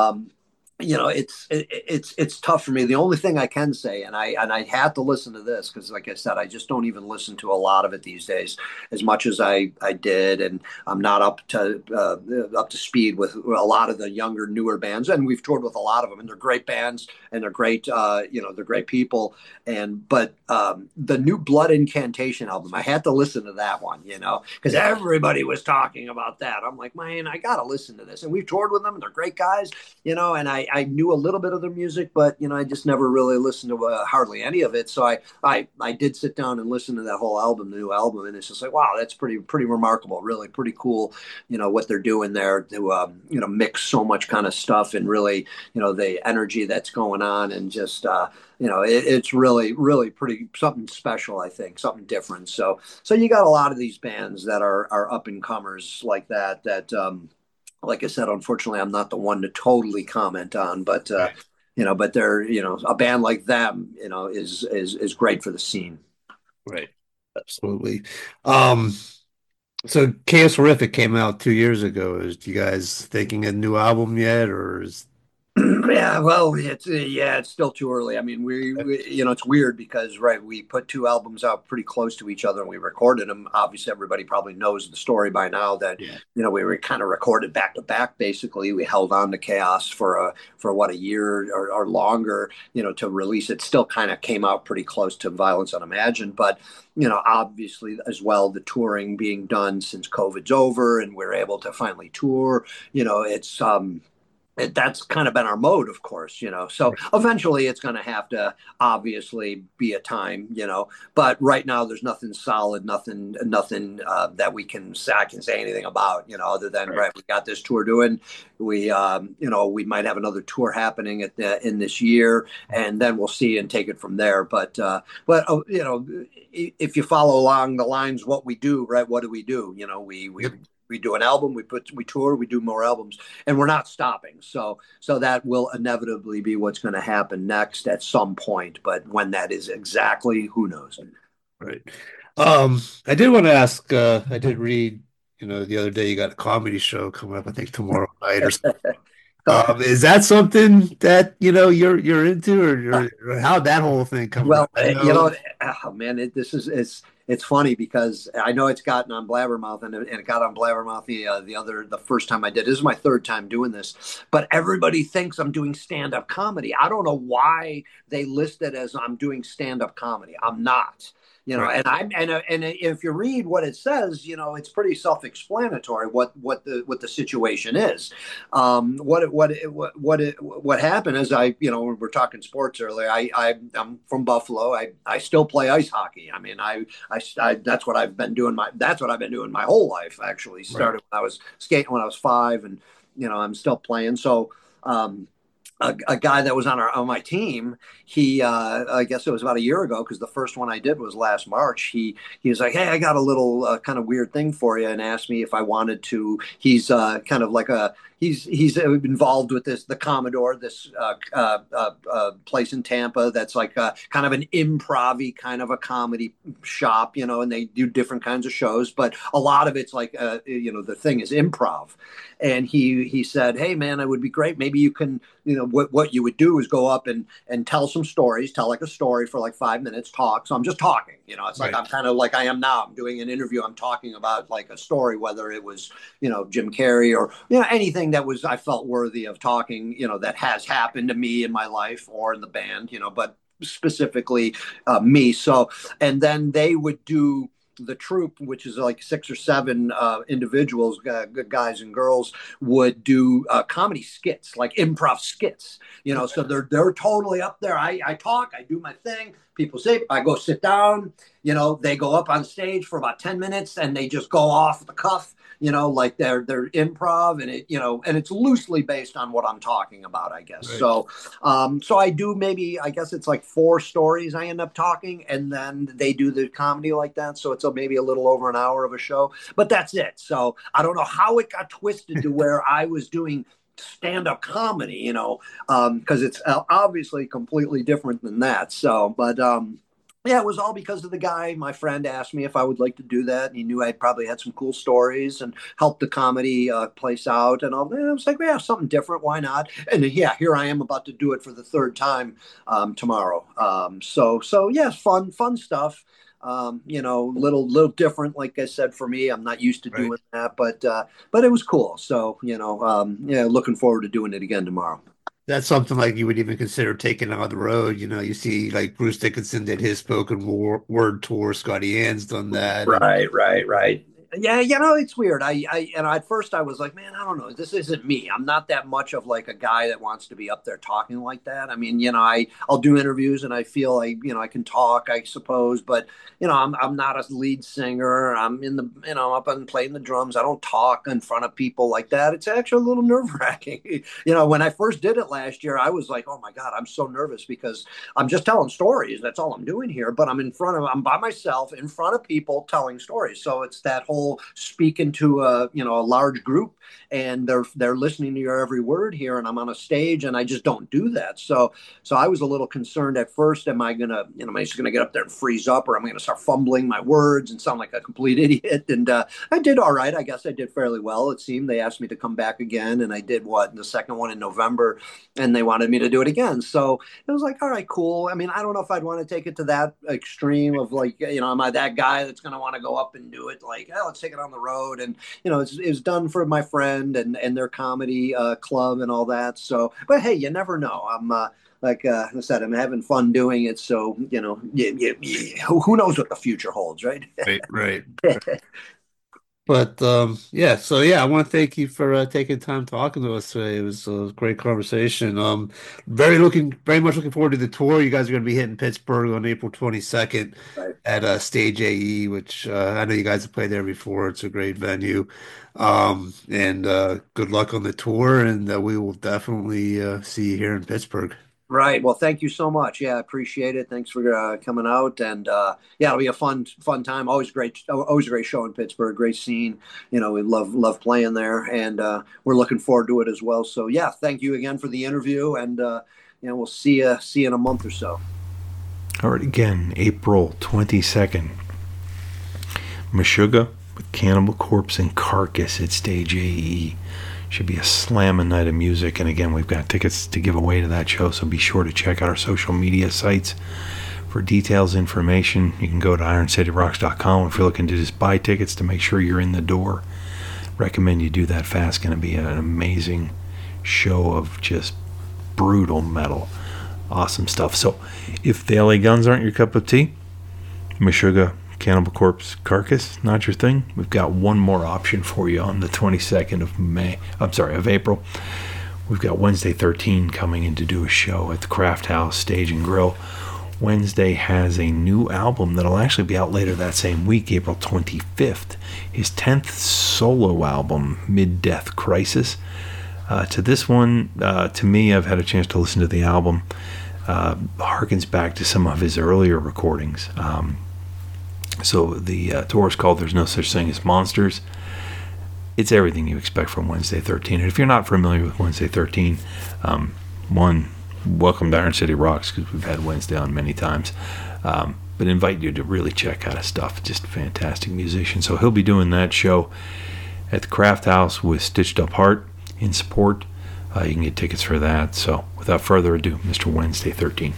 it's tough for me. The only thing I can say, and I had to listen to this because, like I said, I just don't even listen to a lot of it these days as much as I did, and I'm not up to speed with a lot of the younger, newer bands. And we've toured with a lot of them, and they're great bands, and they're great, they're great people. But the new Blood Incantation album, I had to listen to that one, because everybody was talking about that. I'm like, man, I gotta listen to this. And we've toured with them, and they're great guys, and I knew a little bit of their music, but I just never really listened to hardly any of it. So I did sit down and listen to that whole album, the new album, and it's just like, wow, that's pretty remarkable, really pretty cool. What they're doing there to mix so much kind of stuff, and really the energy that's going on, and just it's really pretty something special. I think something different. So you got a lot of these bands that are up and comers like that. Like I said, unfortunately, I'm not the one to totally comment on, but but they're a band like them, is great for the scene. Right, absolutely. So Chaos Horrific came out 2 years ago. Is you guys thinking a new album yet, or is? Yeah, well, it's still too early. I mean, we it's weird because we put two albums out pretty close to each other, and we recorded them. Obviously, everybody probably knows the story by now that we were kind of recorded back to back. Basically, we held on to Chaos for a year or longer, to release it. Still kind of came out pretty close to Violence Unimagined, but obviously as well, the touring being done since COVID's over and we're able to finally tour. It's that's kind of been our mode, of course, so eventually it's going to have to obviously be a time, but right now there's nothing solid, nothing that I can say anything about, other than, we got this tour doing. We, we might have another tour happening in this year, and then we'll see and take it from there. But if you follow along the lines, what we do, what do we do? We do an album, we tour, we do more albums, and we're not stopping. So that will inevitably be what's going to happen next at some point. But when that is exactly, who knows? Right. I did want to ask. I did read, the other day you got a comedy show coming up, I think tomorrow night or something. Is that something that you're into, or how'd that whole thing come? Well, man, it's funny because I know it's gotten on Blabbermouth, and it got on Blabbermouth the first time I did. This is my third time doing this, but everybody thinks I'm doing stand-up comedy. I don't know why they list it as I'm doing stand-up comedy. I'm not. And if you read what it says, it's pretty self-explanatory what the situation is. What happened is we were talking sports earlier. I'm from Buffalo. I still play ice hockey. I mean, I that's what I've been doing my whole life. Actually, started when I was skating when I was 5, and I'm still playing. So, a guy that was on my team, he I guess it was about a year ago, because the first one I did was last March. He was like, "Hey, I got a little kind of weird thing for you," and asked me if I wanted to. He's kind of like he's involved with the Commodore, this place in Tampa that's like kind of an improv-y kind of a comedy shop, and they do different kinds of shows, but a lot of it's like the thing is improv. And he said, "Hey man, it would be great. Maybe you can, what you would do is go up and tell some stories, tell like a story for like 5 minutes, talk." So I'm just talking, it's like, I'm kind of like I am now. I'm doing an interview. I'm talking about like a story, whether it was, Jim Carrey or, anything that I felt worthy of talking, that has happened to me in my life or in the band, but specifically me. So, and then they would do the troupe, which is like 6 or 7 individuals, guys and girls, would do comedy skits, like improv skits, so they're totally up there. I talk, I do my thing. People say, I go sit down, they go up on stage for about 10 minutes and they just go off the cuff, like they're improv, and and it's loosely based on what I'm talking about, I guess. Right. So I do maybe, I guess it's like 4 stories I end up talking, and then they do the comedy like that. So it's maybe a little over an hour of a show, but that's it. So I don't know how it got twisted to where I was doing stand-up comedy, because it's obviously completely different than that. So, but yeah, it was all because of the guy. My friend asked me if I would like to do that, and he knew I'd probably had some cool stories and help the comedy place out. And all. And I was like, yeah, something different. Why not? And yeah, here I am about to do it for the 3rd time tomorrow. So yeah, fun stuff. Little different, like I said, for me. I'm not used to doing that, but it was cool. So looking forward to doing it again tomorrow. That's something like you would even consider taking on the road. You see like Bruce Dickinson did his spoken word tour. Scotty Ann's done that. Right. Yeah, it's weird. I at first I was like, man, I don't know. This isn't me. I'm not that much of like a guy that wants to be up there talking like that. I mean, I'll do interviews and I feel like, I can talk, I suppose, but I'm not a lead singer. I'm in the, up and playing the drums. I don't talk in front of people like that. It's actually a little nerve-wracking. When I first did it last year, I was like, oh my God, I'm so nervous because I'm just telling stories. That's all I'm doing here. But I'm by myself in front of people telling stories. So it's that whole speaking to a large group, and they're listening to your every word here, and I'm on a stage and I just don't do that. So I was a little concerned at first. Am I just gonna get up there and freeze up, or am I gonna start fumbling my words and sound like a complete idiot? And I did all right. I guess I did fairly well. It seemed they asked me to come back again, and I did the second one in November, and they wanted me to do it again. So it was like, all right, cool. I mean, I don't know if I'd want to take it to that extreme of like, am I that guy that's gonna want to go up and do it like, let's take it on the road? And it's done for my friend and their comedy club and all that. So, but hey, you never know. I'm like I said, I'm having fun doing it. So who knows what the future holds, right? Right. But I want to thank you for taking time talking to us today. It was a great conversation. Very much looking forward to the tour. You guys are going to be hitting Pittsburgh on April 22nd at Stage AE, which I know you guys have played there before. It's a great venue. And good luck on the tour, and we will definitely see you here in Pittsburgh. Right. Well, thank you so much. Yeah, I appreciate it. Thanks for coming out. And it'll be a fun time. Always a great show in Pittsburgh. Great scene. We love playing there, and we're looking forward to it as well. So yeah, thank you again for the interview, and we'll see you in a month or so. All right. Again, April 22nd, Meshuggah with Cannibal Corpse and Carcass at Stage AE. Should be a slamming night of music. And again, we've got tickets to give away to that show, so be sure to check out our social media sites for details, information. You can go to IronCityRocks.com if you're looking to just buy tickets to make sure you're in the door. Recommend you do that fast. Going to be an amazing show of just brutal metal. Awesome stuff. So if the LA Guns aren't your cup of tea, Meshuggah, Cannibal Corpse, Carcass, not your thing, we've got one more option for you on the 22nd of April. We've got Wednesday 13 coming in to do a show at the Craft House Stage and Grill. Wednesday has a new album that'll actually be out later that same week, April 25th. His 10th solo album, Mid-Death Crisis. To this one, to me, I've had a chance to listen to the album. Harkens back to some of his earlier recordings. So the tour is called There's No Such Thing as Monsters. It's everything you expect from Wednesday 13. And if you're not familiar with Wednesday 13, welcome to Iron City Rocks, because we've had Wednesday on many times. But invite you to really check out his stuff. Just a fantastic musician. So he'll be doing that show at the Craft House with Stitched Up Heart in support. You can get tickets for that. So without further ado, Mr. Wednesday 13.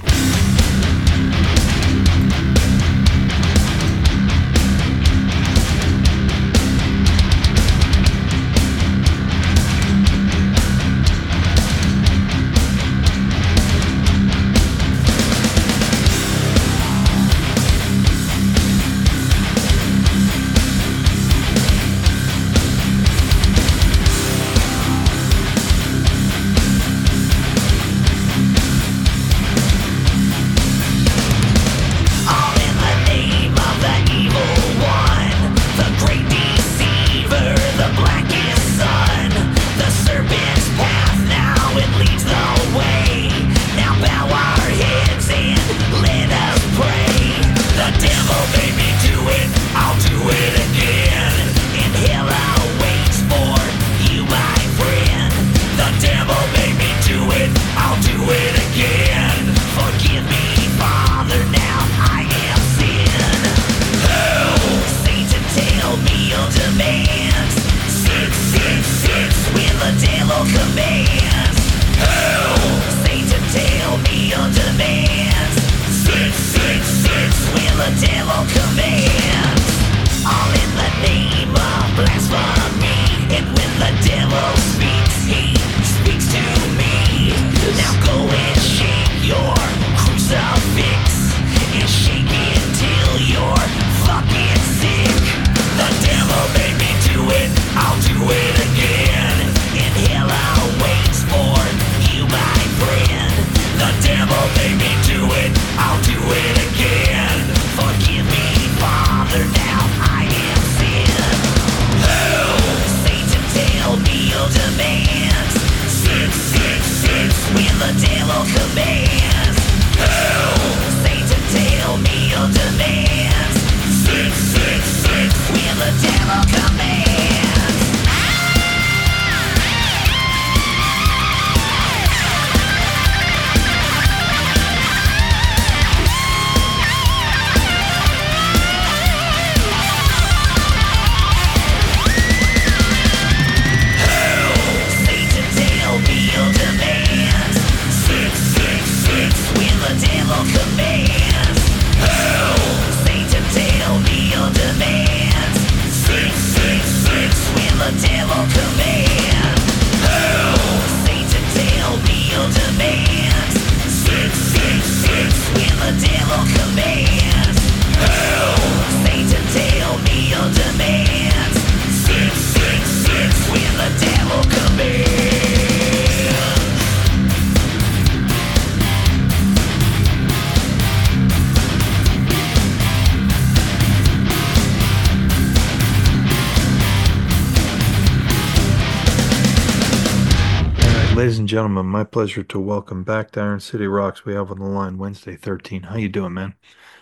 Ladies and gentlemen, my pleasure to welcome back to Iron City Rocks. We have on the line Wednesday 13. How you doing, man?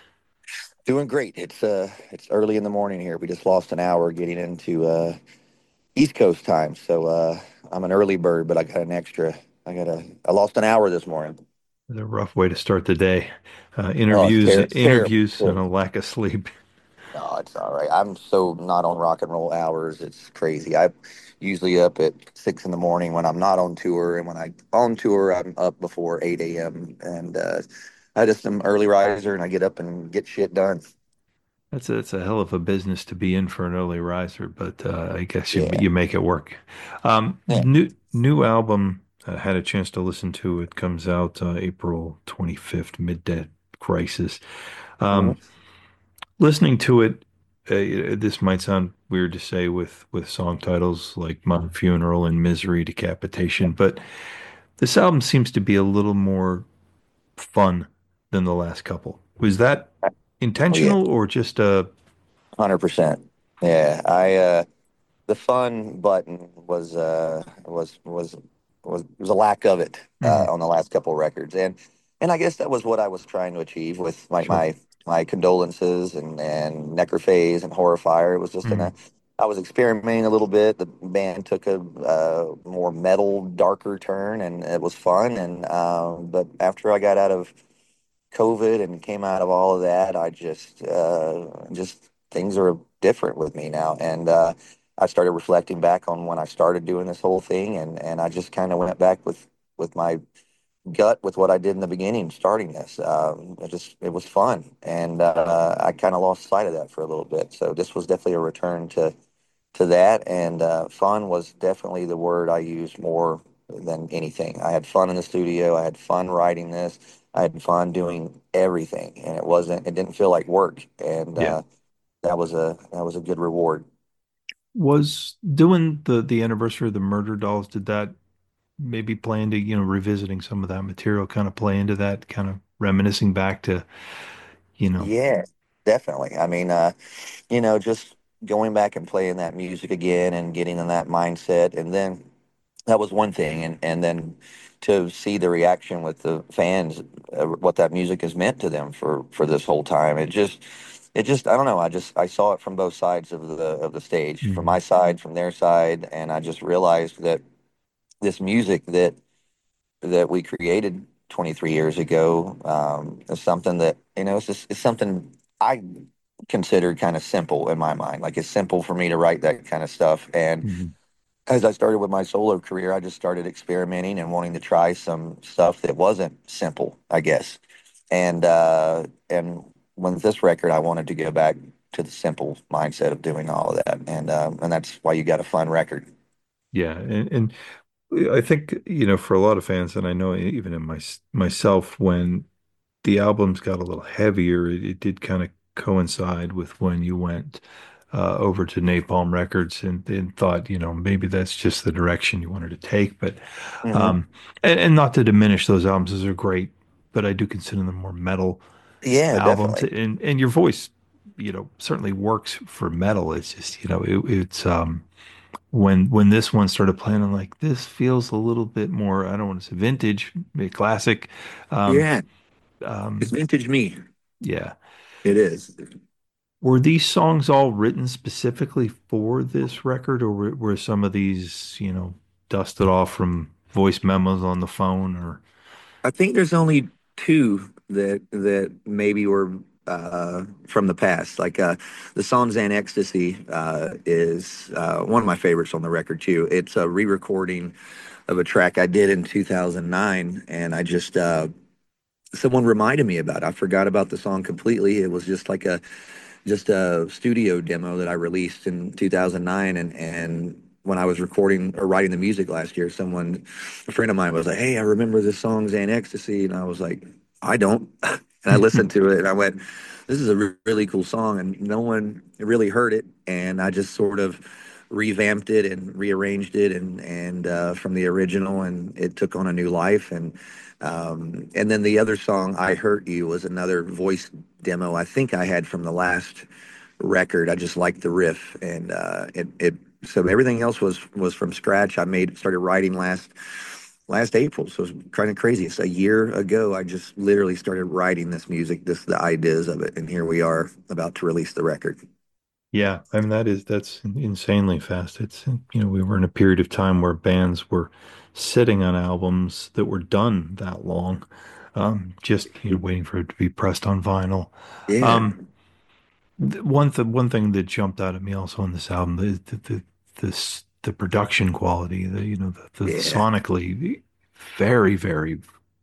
Doing great. It's early in the morning here. We just lost an hour getting into East Coast time, so I'm an early bird, but I got an extra. I lost an hour this morning. It's a rough way to start the day. Interviews, and a lack of sleep. No, it's all right. I'm so not on rock and roll hours. It's crazy. I'm usually up at 6 in the morning when I'm not on tour, and when I'm on tour, I'm up before 8 a.m. And I just am early riser, and I get up and get shit done. It's a hell of a business to be in for an early riser, but I guess you make it work. New album. Had a chance to listen to. It comes out April 25th, Mid-Death Crisis. Listening to it, this might sound weird to say with song titles like My Funeral and Misery, Decapitation, but this album seems to be a little more fun than the last couple. Was that intentional or just a 100%? Yeah, the fun button was was a lack of it Hmm. on the last couple of records, and I guess that was what I was trying to achieve with Sure. my condolences and Necrophase and Horrifier. It was just Hmm. I was experimenting a little bit. The band took a more metal, darker turn, and it was fun. And but after I got out of COVID and came out of all of that, I just things are different with me now, and I started reflecting back on when I started doing this whole thing, and I just kind of went back with my gut with what I did in the beginning, starting this. It was fun, and I kind of lost sight of that for a little bit. So this was definitely a return to that, and fun was definitely the word I used more than anything. I had fun in the studio. I had fun writing this. I had fun doing everything, and it didn't feel like work, and Yeah. that was a good reward. Was doing the anniversary of the Murder Dolls, did that maybe play into, revisiting some of that material, kind of play into that, kind of reminiscing back to, you know, Yeah, definitely. I mean, just going back and playing that music again and getting in that mindset, and then that was one thing, and then to see the reaction with the fans, what that music has meant to them for this whole time, it just I don't know, I saw it from both sides of the stage, from mhm. my side, from their side, and I just realized that this music that we created 23 years ago is something that it's something I consider kind of simple in my mind. Like, it's simple for me to write that kind of stuff, and Mhm. as I started with my solo career, I just started experimenting and wanting to try some stuff that wasn't simple, I guess. And with this record, I wanted to go back to the simple mindset of doing all of that, and that's why you got a fun record. Yeah, and I think, for a lot of fans, and I know even in myself, when the albums got a little heavier, it did kind of coincide with when you went over to Napalm Records and thought, maybe that's just the direction you wanted to take. But Hmm. um, and not to diminish those albums, those are great, but I do consider them more metal Yeah, albums, definitely. and your voice, certainly works for metal. It's just, it's when this one started playing, I'm like, this feels a little bit more, I don't want to say vintage, maybe classic. Um, Yeah, it's um, vintage me. yeah. It is. Were these songs all written specifically for this record, or were some of these, dusted off from voice memos on the phone, or? I think there's only two that maybe were from the past. Like the song "Xan Ecstasy" is one of my favorites on the record too. It's a re-recording of a track I did in 2009, and I just someone reminded me about it. I forgot about the song completely. It was just a studio demo that I released in 2009, and when I was recording or writing the music last year, a friend of mine was like, "Hey, I remember this song Xan Ecstasy," and I was like, "I don't," and I listened to it and I went, "This is a really cool song," and no one really heard it, and I just sort of revamped it and rearranged it and from the original, and it took on a new life. And then the other song, "I Hurt You," was another voice demo I think I had from the last record. I just liked the riff, and it so everything else was from scratch. Started writing last April, so it's kind of crazy. It's a year ago. I just literally started writing this music, the ideas of it, and here we are about to release the record. Yeah, I mean, that's insanely fast. It's, we were in a period of time where bands were sitting on albums that were done that long, just, waiting for it to be pressed on vinyl. Yeah. Um, one thing that jumped out at me also on this album is the production quality, the Yeah. sonically very, very,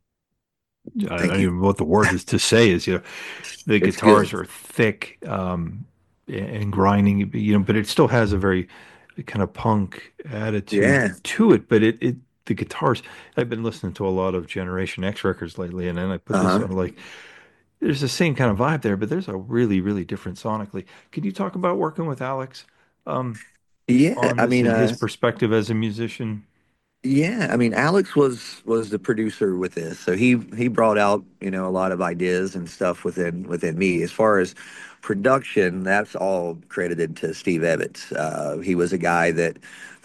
I don't Thank you. even know what the word is to say is, the It's guitars good. are thick, and grinding, but it still has a very kind of punk attitude Yeah. to it. But the guitars, I've been listening to a lot of Generation X records lately, and then I put this Uh-huh. on, like, there's the same kind of vibe there, but there's a really, really different sonically. Can you talk about working with Alex, um, Yeah. on I this mean, and his perspective as a musician? yeah, I mean, Alex was the producer with this, so he brought out a lot of ideas and stuff within me as far as production, that's all credited to Steve Evans. He was a guy that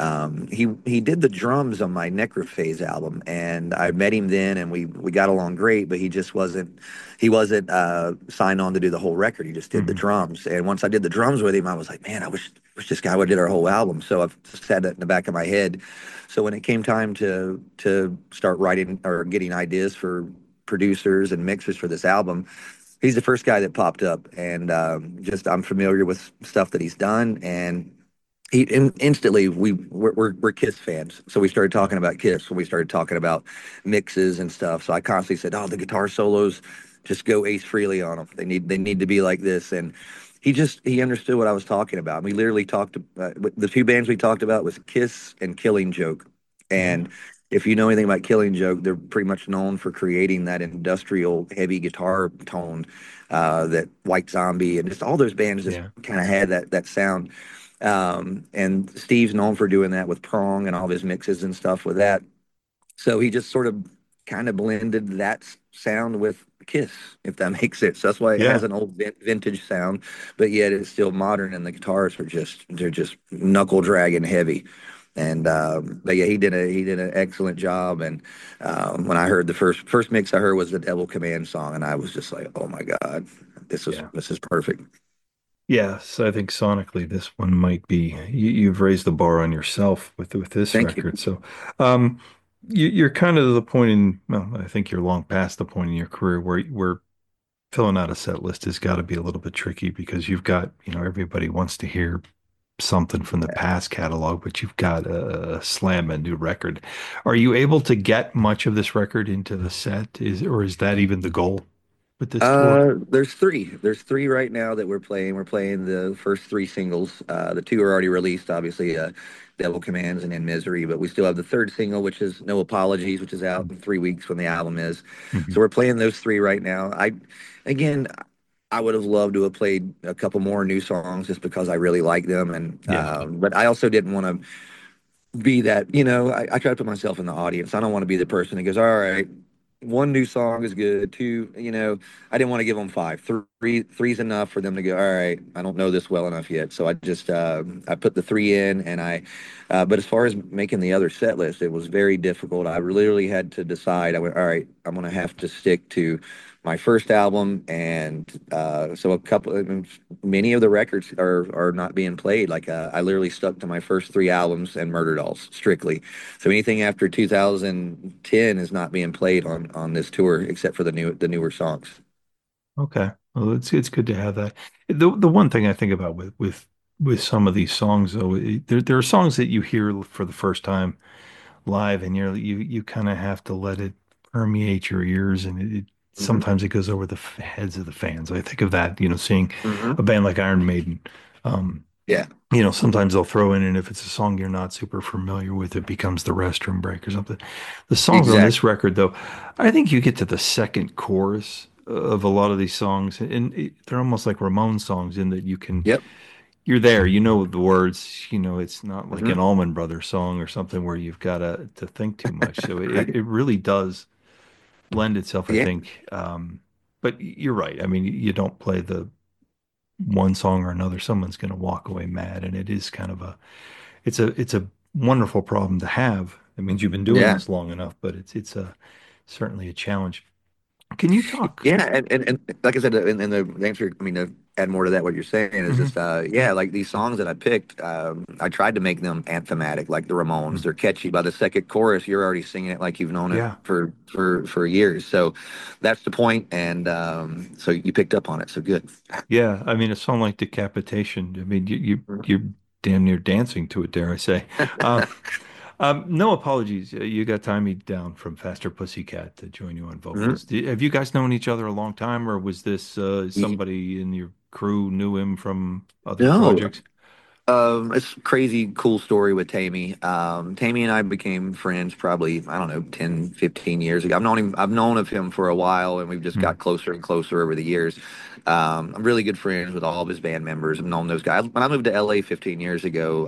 he did the drums on my Necrophase album, and I met him then, and we got along great. But he wasn't signed on to do the whole record. He just did the drums. And once I did the drums with him, I was like, man, I wish this guy would have did our whole album. So I've just had that in the back of my head. So when it came time to start writing or getting ideas for producers and mixers for this album, he's the first guy that popped up, and just I'm familiar with stuff that he's done, and instantly we're Kiss fans, so we started talking about Kiss when we started talking about mixes and stuff. So I constantly said, "Oh, the guitar solos, just go Ace Frehley on them. They need to be like this." And he understood what I was talking about. We literally talked. The two bands we talked about was Kiss and Killing Joke, and if you know anything about Killing Joke, they're pretty much known for creating that industrial heavy guitar tone that White Zombie and just all those bands just kind of had that sound. And Steve's known for doing that with Prong and all of his mixes and stuff with that. So he just sort of kind of blended that sound with Kiss, if that makes sense. That's why it has an old vintage sound, but yet it's still modern, and the guitars they're just knuckle dragging heavy. And but yeah, he did an excellent job. And when I heard the first mix I heard was the Devil Command song, and I was just like, oh my God, this is perfect. Yes, I think sonically this one might be. You've raised the bar on yourself with this Thank record. you. So, you're kind of the point in. Well, I think you're long past the point in your career where filling out a set list has got to be a little bit tricky because you've got, everybody wants to hear something from the past catalog, but you've got a slam and new record. Are you able to get much of this record into the set? Is that even the goal with this tour? There's three. There's three right now that we're playing. We're playing the first three singles. The two are already released, obviously, Devil Commands and In Misery, but we still have the third single, which is No Apologies, which is out in 3 weeks when the album is. So we're playing those three right now. Again, I would have loved to have played a couple more new songs just because I really like them, and but I also didn't want to be that. I try to put myself in the audience. I don't want to be the person that goes, "All right, one new song is good. Two, I didn't want to give them five. Three's enough for them to go. All right, I don't know this well enough yet, so I just I put the three in, and but as far as making the other set list, it was very difficult. I literally had to decide. I went, all right, I'm going to have to stick to my first album, and so many of the records are not being played. Like I literally stuck to my first three albums and Murderdolls strictly. So anything after 2010 is not being played on this tour except for the newer songs. Okay, well, it's good to have that. The one thing I think about with some of these songs, though, there are songs that you hear for the first time live, and you kind of have to let it permeate your ears, and sometimes it goes over the heads of the fans. I think of that, seeing a band like Iron Maiden. Sometimes they'll throw in, and if it's a song you're not super familiar with, it becomes the restroom break or something. The songs on this record, though, I think you get to the second chorus of a lot of these songs, and they're almost like Ramones songs in that you can. You're there, the words, it's not like an Allman Brothers song or something where you've got to think too much. So it really does lend itself, I think. But you're right. I mean, you don't play the one song or another, someone's going to walk away mad, and it is kind of it's a wonderful problem to have. It means you've been doing this long enough, but it's certainly a challenge. Can you talk? Yeah, and like I said, in the answer, to add more to that, what you're saying is just, like these songs that I picked, I tried to make them anthematic, like the Ramones. They're catchy. By the second chorus, you're already singing it like you've known it for years. So that's the point, and so you picked up on it. So good. Yeah, I mean, a song like Decapitation, I mean, you're damn near dancing to it, dare I say. No Apologies. You got Tommy down from Faster Pussycat to join you on vocals. Have you guys known each other a long time, or was this somebody in your crew knew him from other projects? It's a crazy cool story with Tammy. Tammy and I became friends probably, I don't know, 10, 15 years ago. I've known of him for a while, and we've just got closer and closer over the years. I'm really good friends with all of his band members. I've known those guys. When I moved to LA 15 years ago,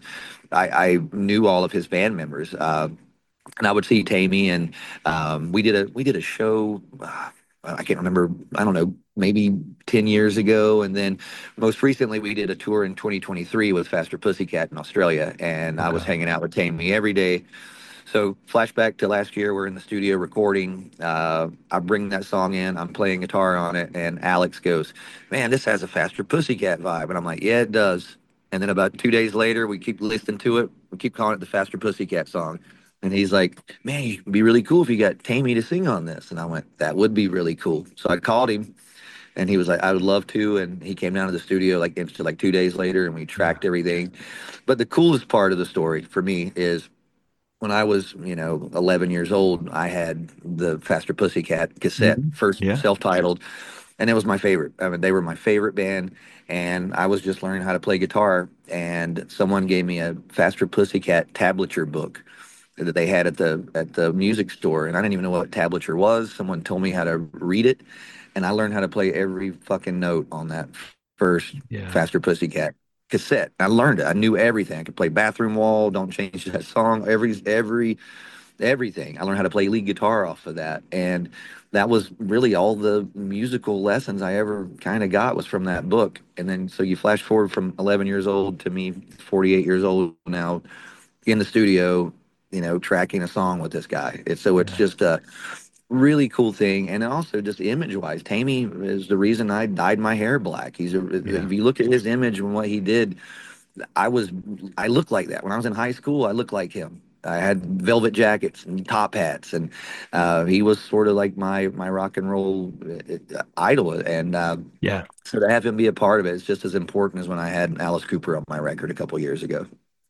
I knew all of his band members. And I would see Tammy, and we did a show I can't remember, I don't know, maybe 10 years ago. And then most recently, we did a tour in 2023 with Faster Pussycat in Australia. And I was hanging out with Tame Me every day. So flashback to last year, we're in the studio recording. I bring that song in, I'm playing guitar on it, and Alex goes, "Man, this has a Faster Pussycat vibe." And I'm like, "Yeah, it does." And then about 2 days later, we keep listening to it. We keep calling it the Faster Pussycat song. And he's like, "Man, it'd be really cool if you got Tammy to sing on this." And I went, "That would be really cool." So I called him, and he was like, "I would love to." And he came down to the studio like 2 days later, and we tracked everything. But the coolest part of the story for me is when I was, 11 years old, I had the Faster Pussycat cassette, first self-titled, and it was my favorite. I mean, they were my favorite band, and I was just learning how to play guitar, and someone gave me a Faster Pussycat tablature book that they had at the music store, and I didn't even know what tablature was. Someone told me how to read it, and I learned how to play every fucking note on that first Faster Pussycat cassette. I learned it. I knew everything. I could play Bathroom Wall, Don't Change That Song, everything. I learned how to play lead guitar off of that. And that was really all the musical lessons I ever kind of got was from that book. And then so you flash forward from 11 years old to me 48 years old now in the studio, tracking a song with this guy. It's just a really cool thing. And also just image wise, Tammy is the reason I dyed my hair black. If you look at his image and what he did, I looked like that when I was in high school. I looked like him. I had velvet jackets and top hats, and he was sort of like my rock and roll idol. And so to have him be a part of it is just as important as when I had Alice Cooper on my record a couple years ago.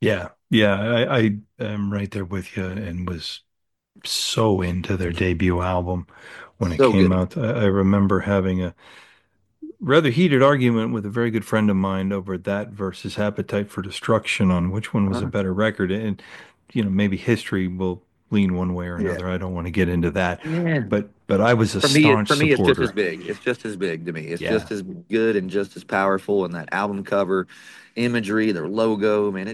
I am right there with you, and was so into their debut album when it came out. I remember having a rather heated argument with a very good friend of mine over that versus Appetite for Destruction on which one was a better record. And maybe history will lean one way or another. I don't want to get into that. But I was a staunch supporter. For me, it's just as big. It's just as big to me. It's just as good and just as powerful. And that album cover imagery, their logo, man,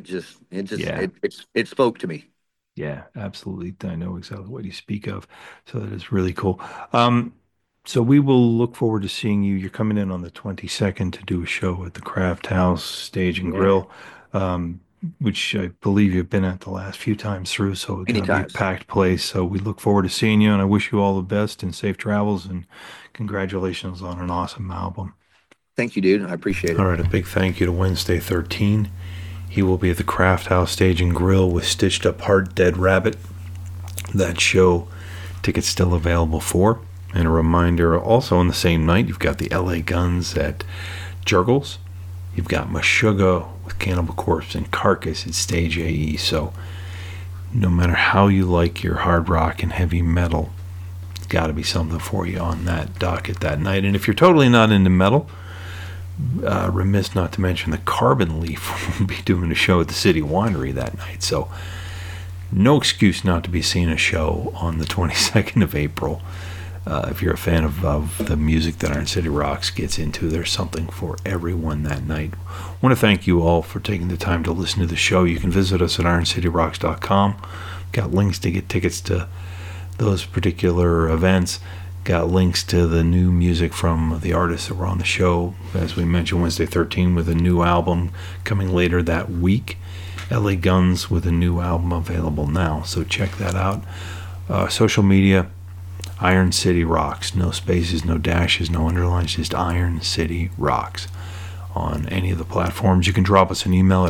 it spoke to me. Yeah, absolutely. I know exactly what you speak of. So that is really cool. So we will look forward to seeing you. You're coming in on the 22nd to do a show at the Craft House Stage and Grill, which I believe you've been at the last few times through. So it's going to be a packed place. So we look forward to seeing you, and I wish you all the best and safe travels, and congratulations on an awesome album. Thank you, dude. I appreciate it. All right, a big thank you to Wednesday 13. He will be at the Craft House Stage and Grill with Stitched Up Heart, Dead Rabbit. That show, tickets still available for. And a reminder, also on the same night, you've got the LA Guns at Jurgles. You've got Meshuggah with Cannibal Corpse and Carcass at Stage AE. So no matter how you like your hard rock and heavy metal, it's got to be something for you on that docket that night. And if you're totally not into metal, remiss not to mention the Carbon Leaf will be doing a show at the City Winery that night. So no excuse not to be seeing a show on the 22nd of April. If you're a fan of the music that Iron City Rocks gets into, there's something for everyone that night. I want to thank you all for taking the time to listen to the show. You can visit us at IronCityRocks.com. Got links to get tickets to those particular events. Got links to the new music from the artists that were on the show. As we mentioned, Wednesday 13 with a new album coming later that week. LA Guns with a new album available now. So check that out. Social media, Iron City Rocks. No spaces, no dashes, no underlines, just Iron City Rocks on any of the platforms. You can drop us an email at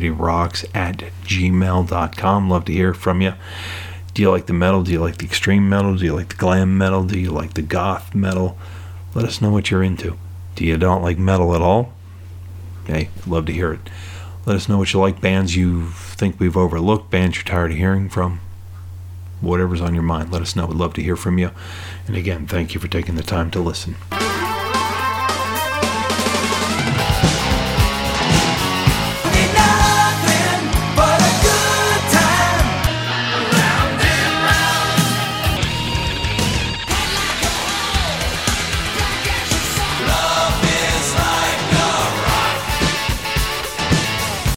ironcityrocks@gmail.com. Love to hear from you. Do you like the metal? Do you like the extreme metal? Do you like the glam metal? Do you like the goth metal? Let us know what you're into. Do you don't like metal at all? Hey, love to hear it. Let us know what you like, bands you think we've overlooked, bands you're tired of hearing from. Whatever's on your mind, let us know. We'd love to hear from you. And again, thank you for taking the time to listen.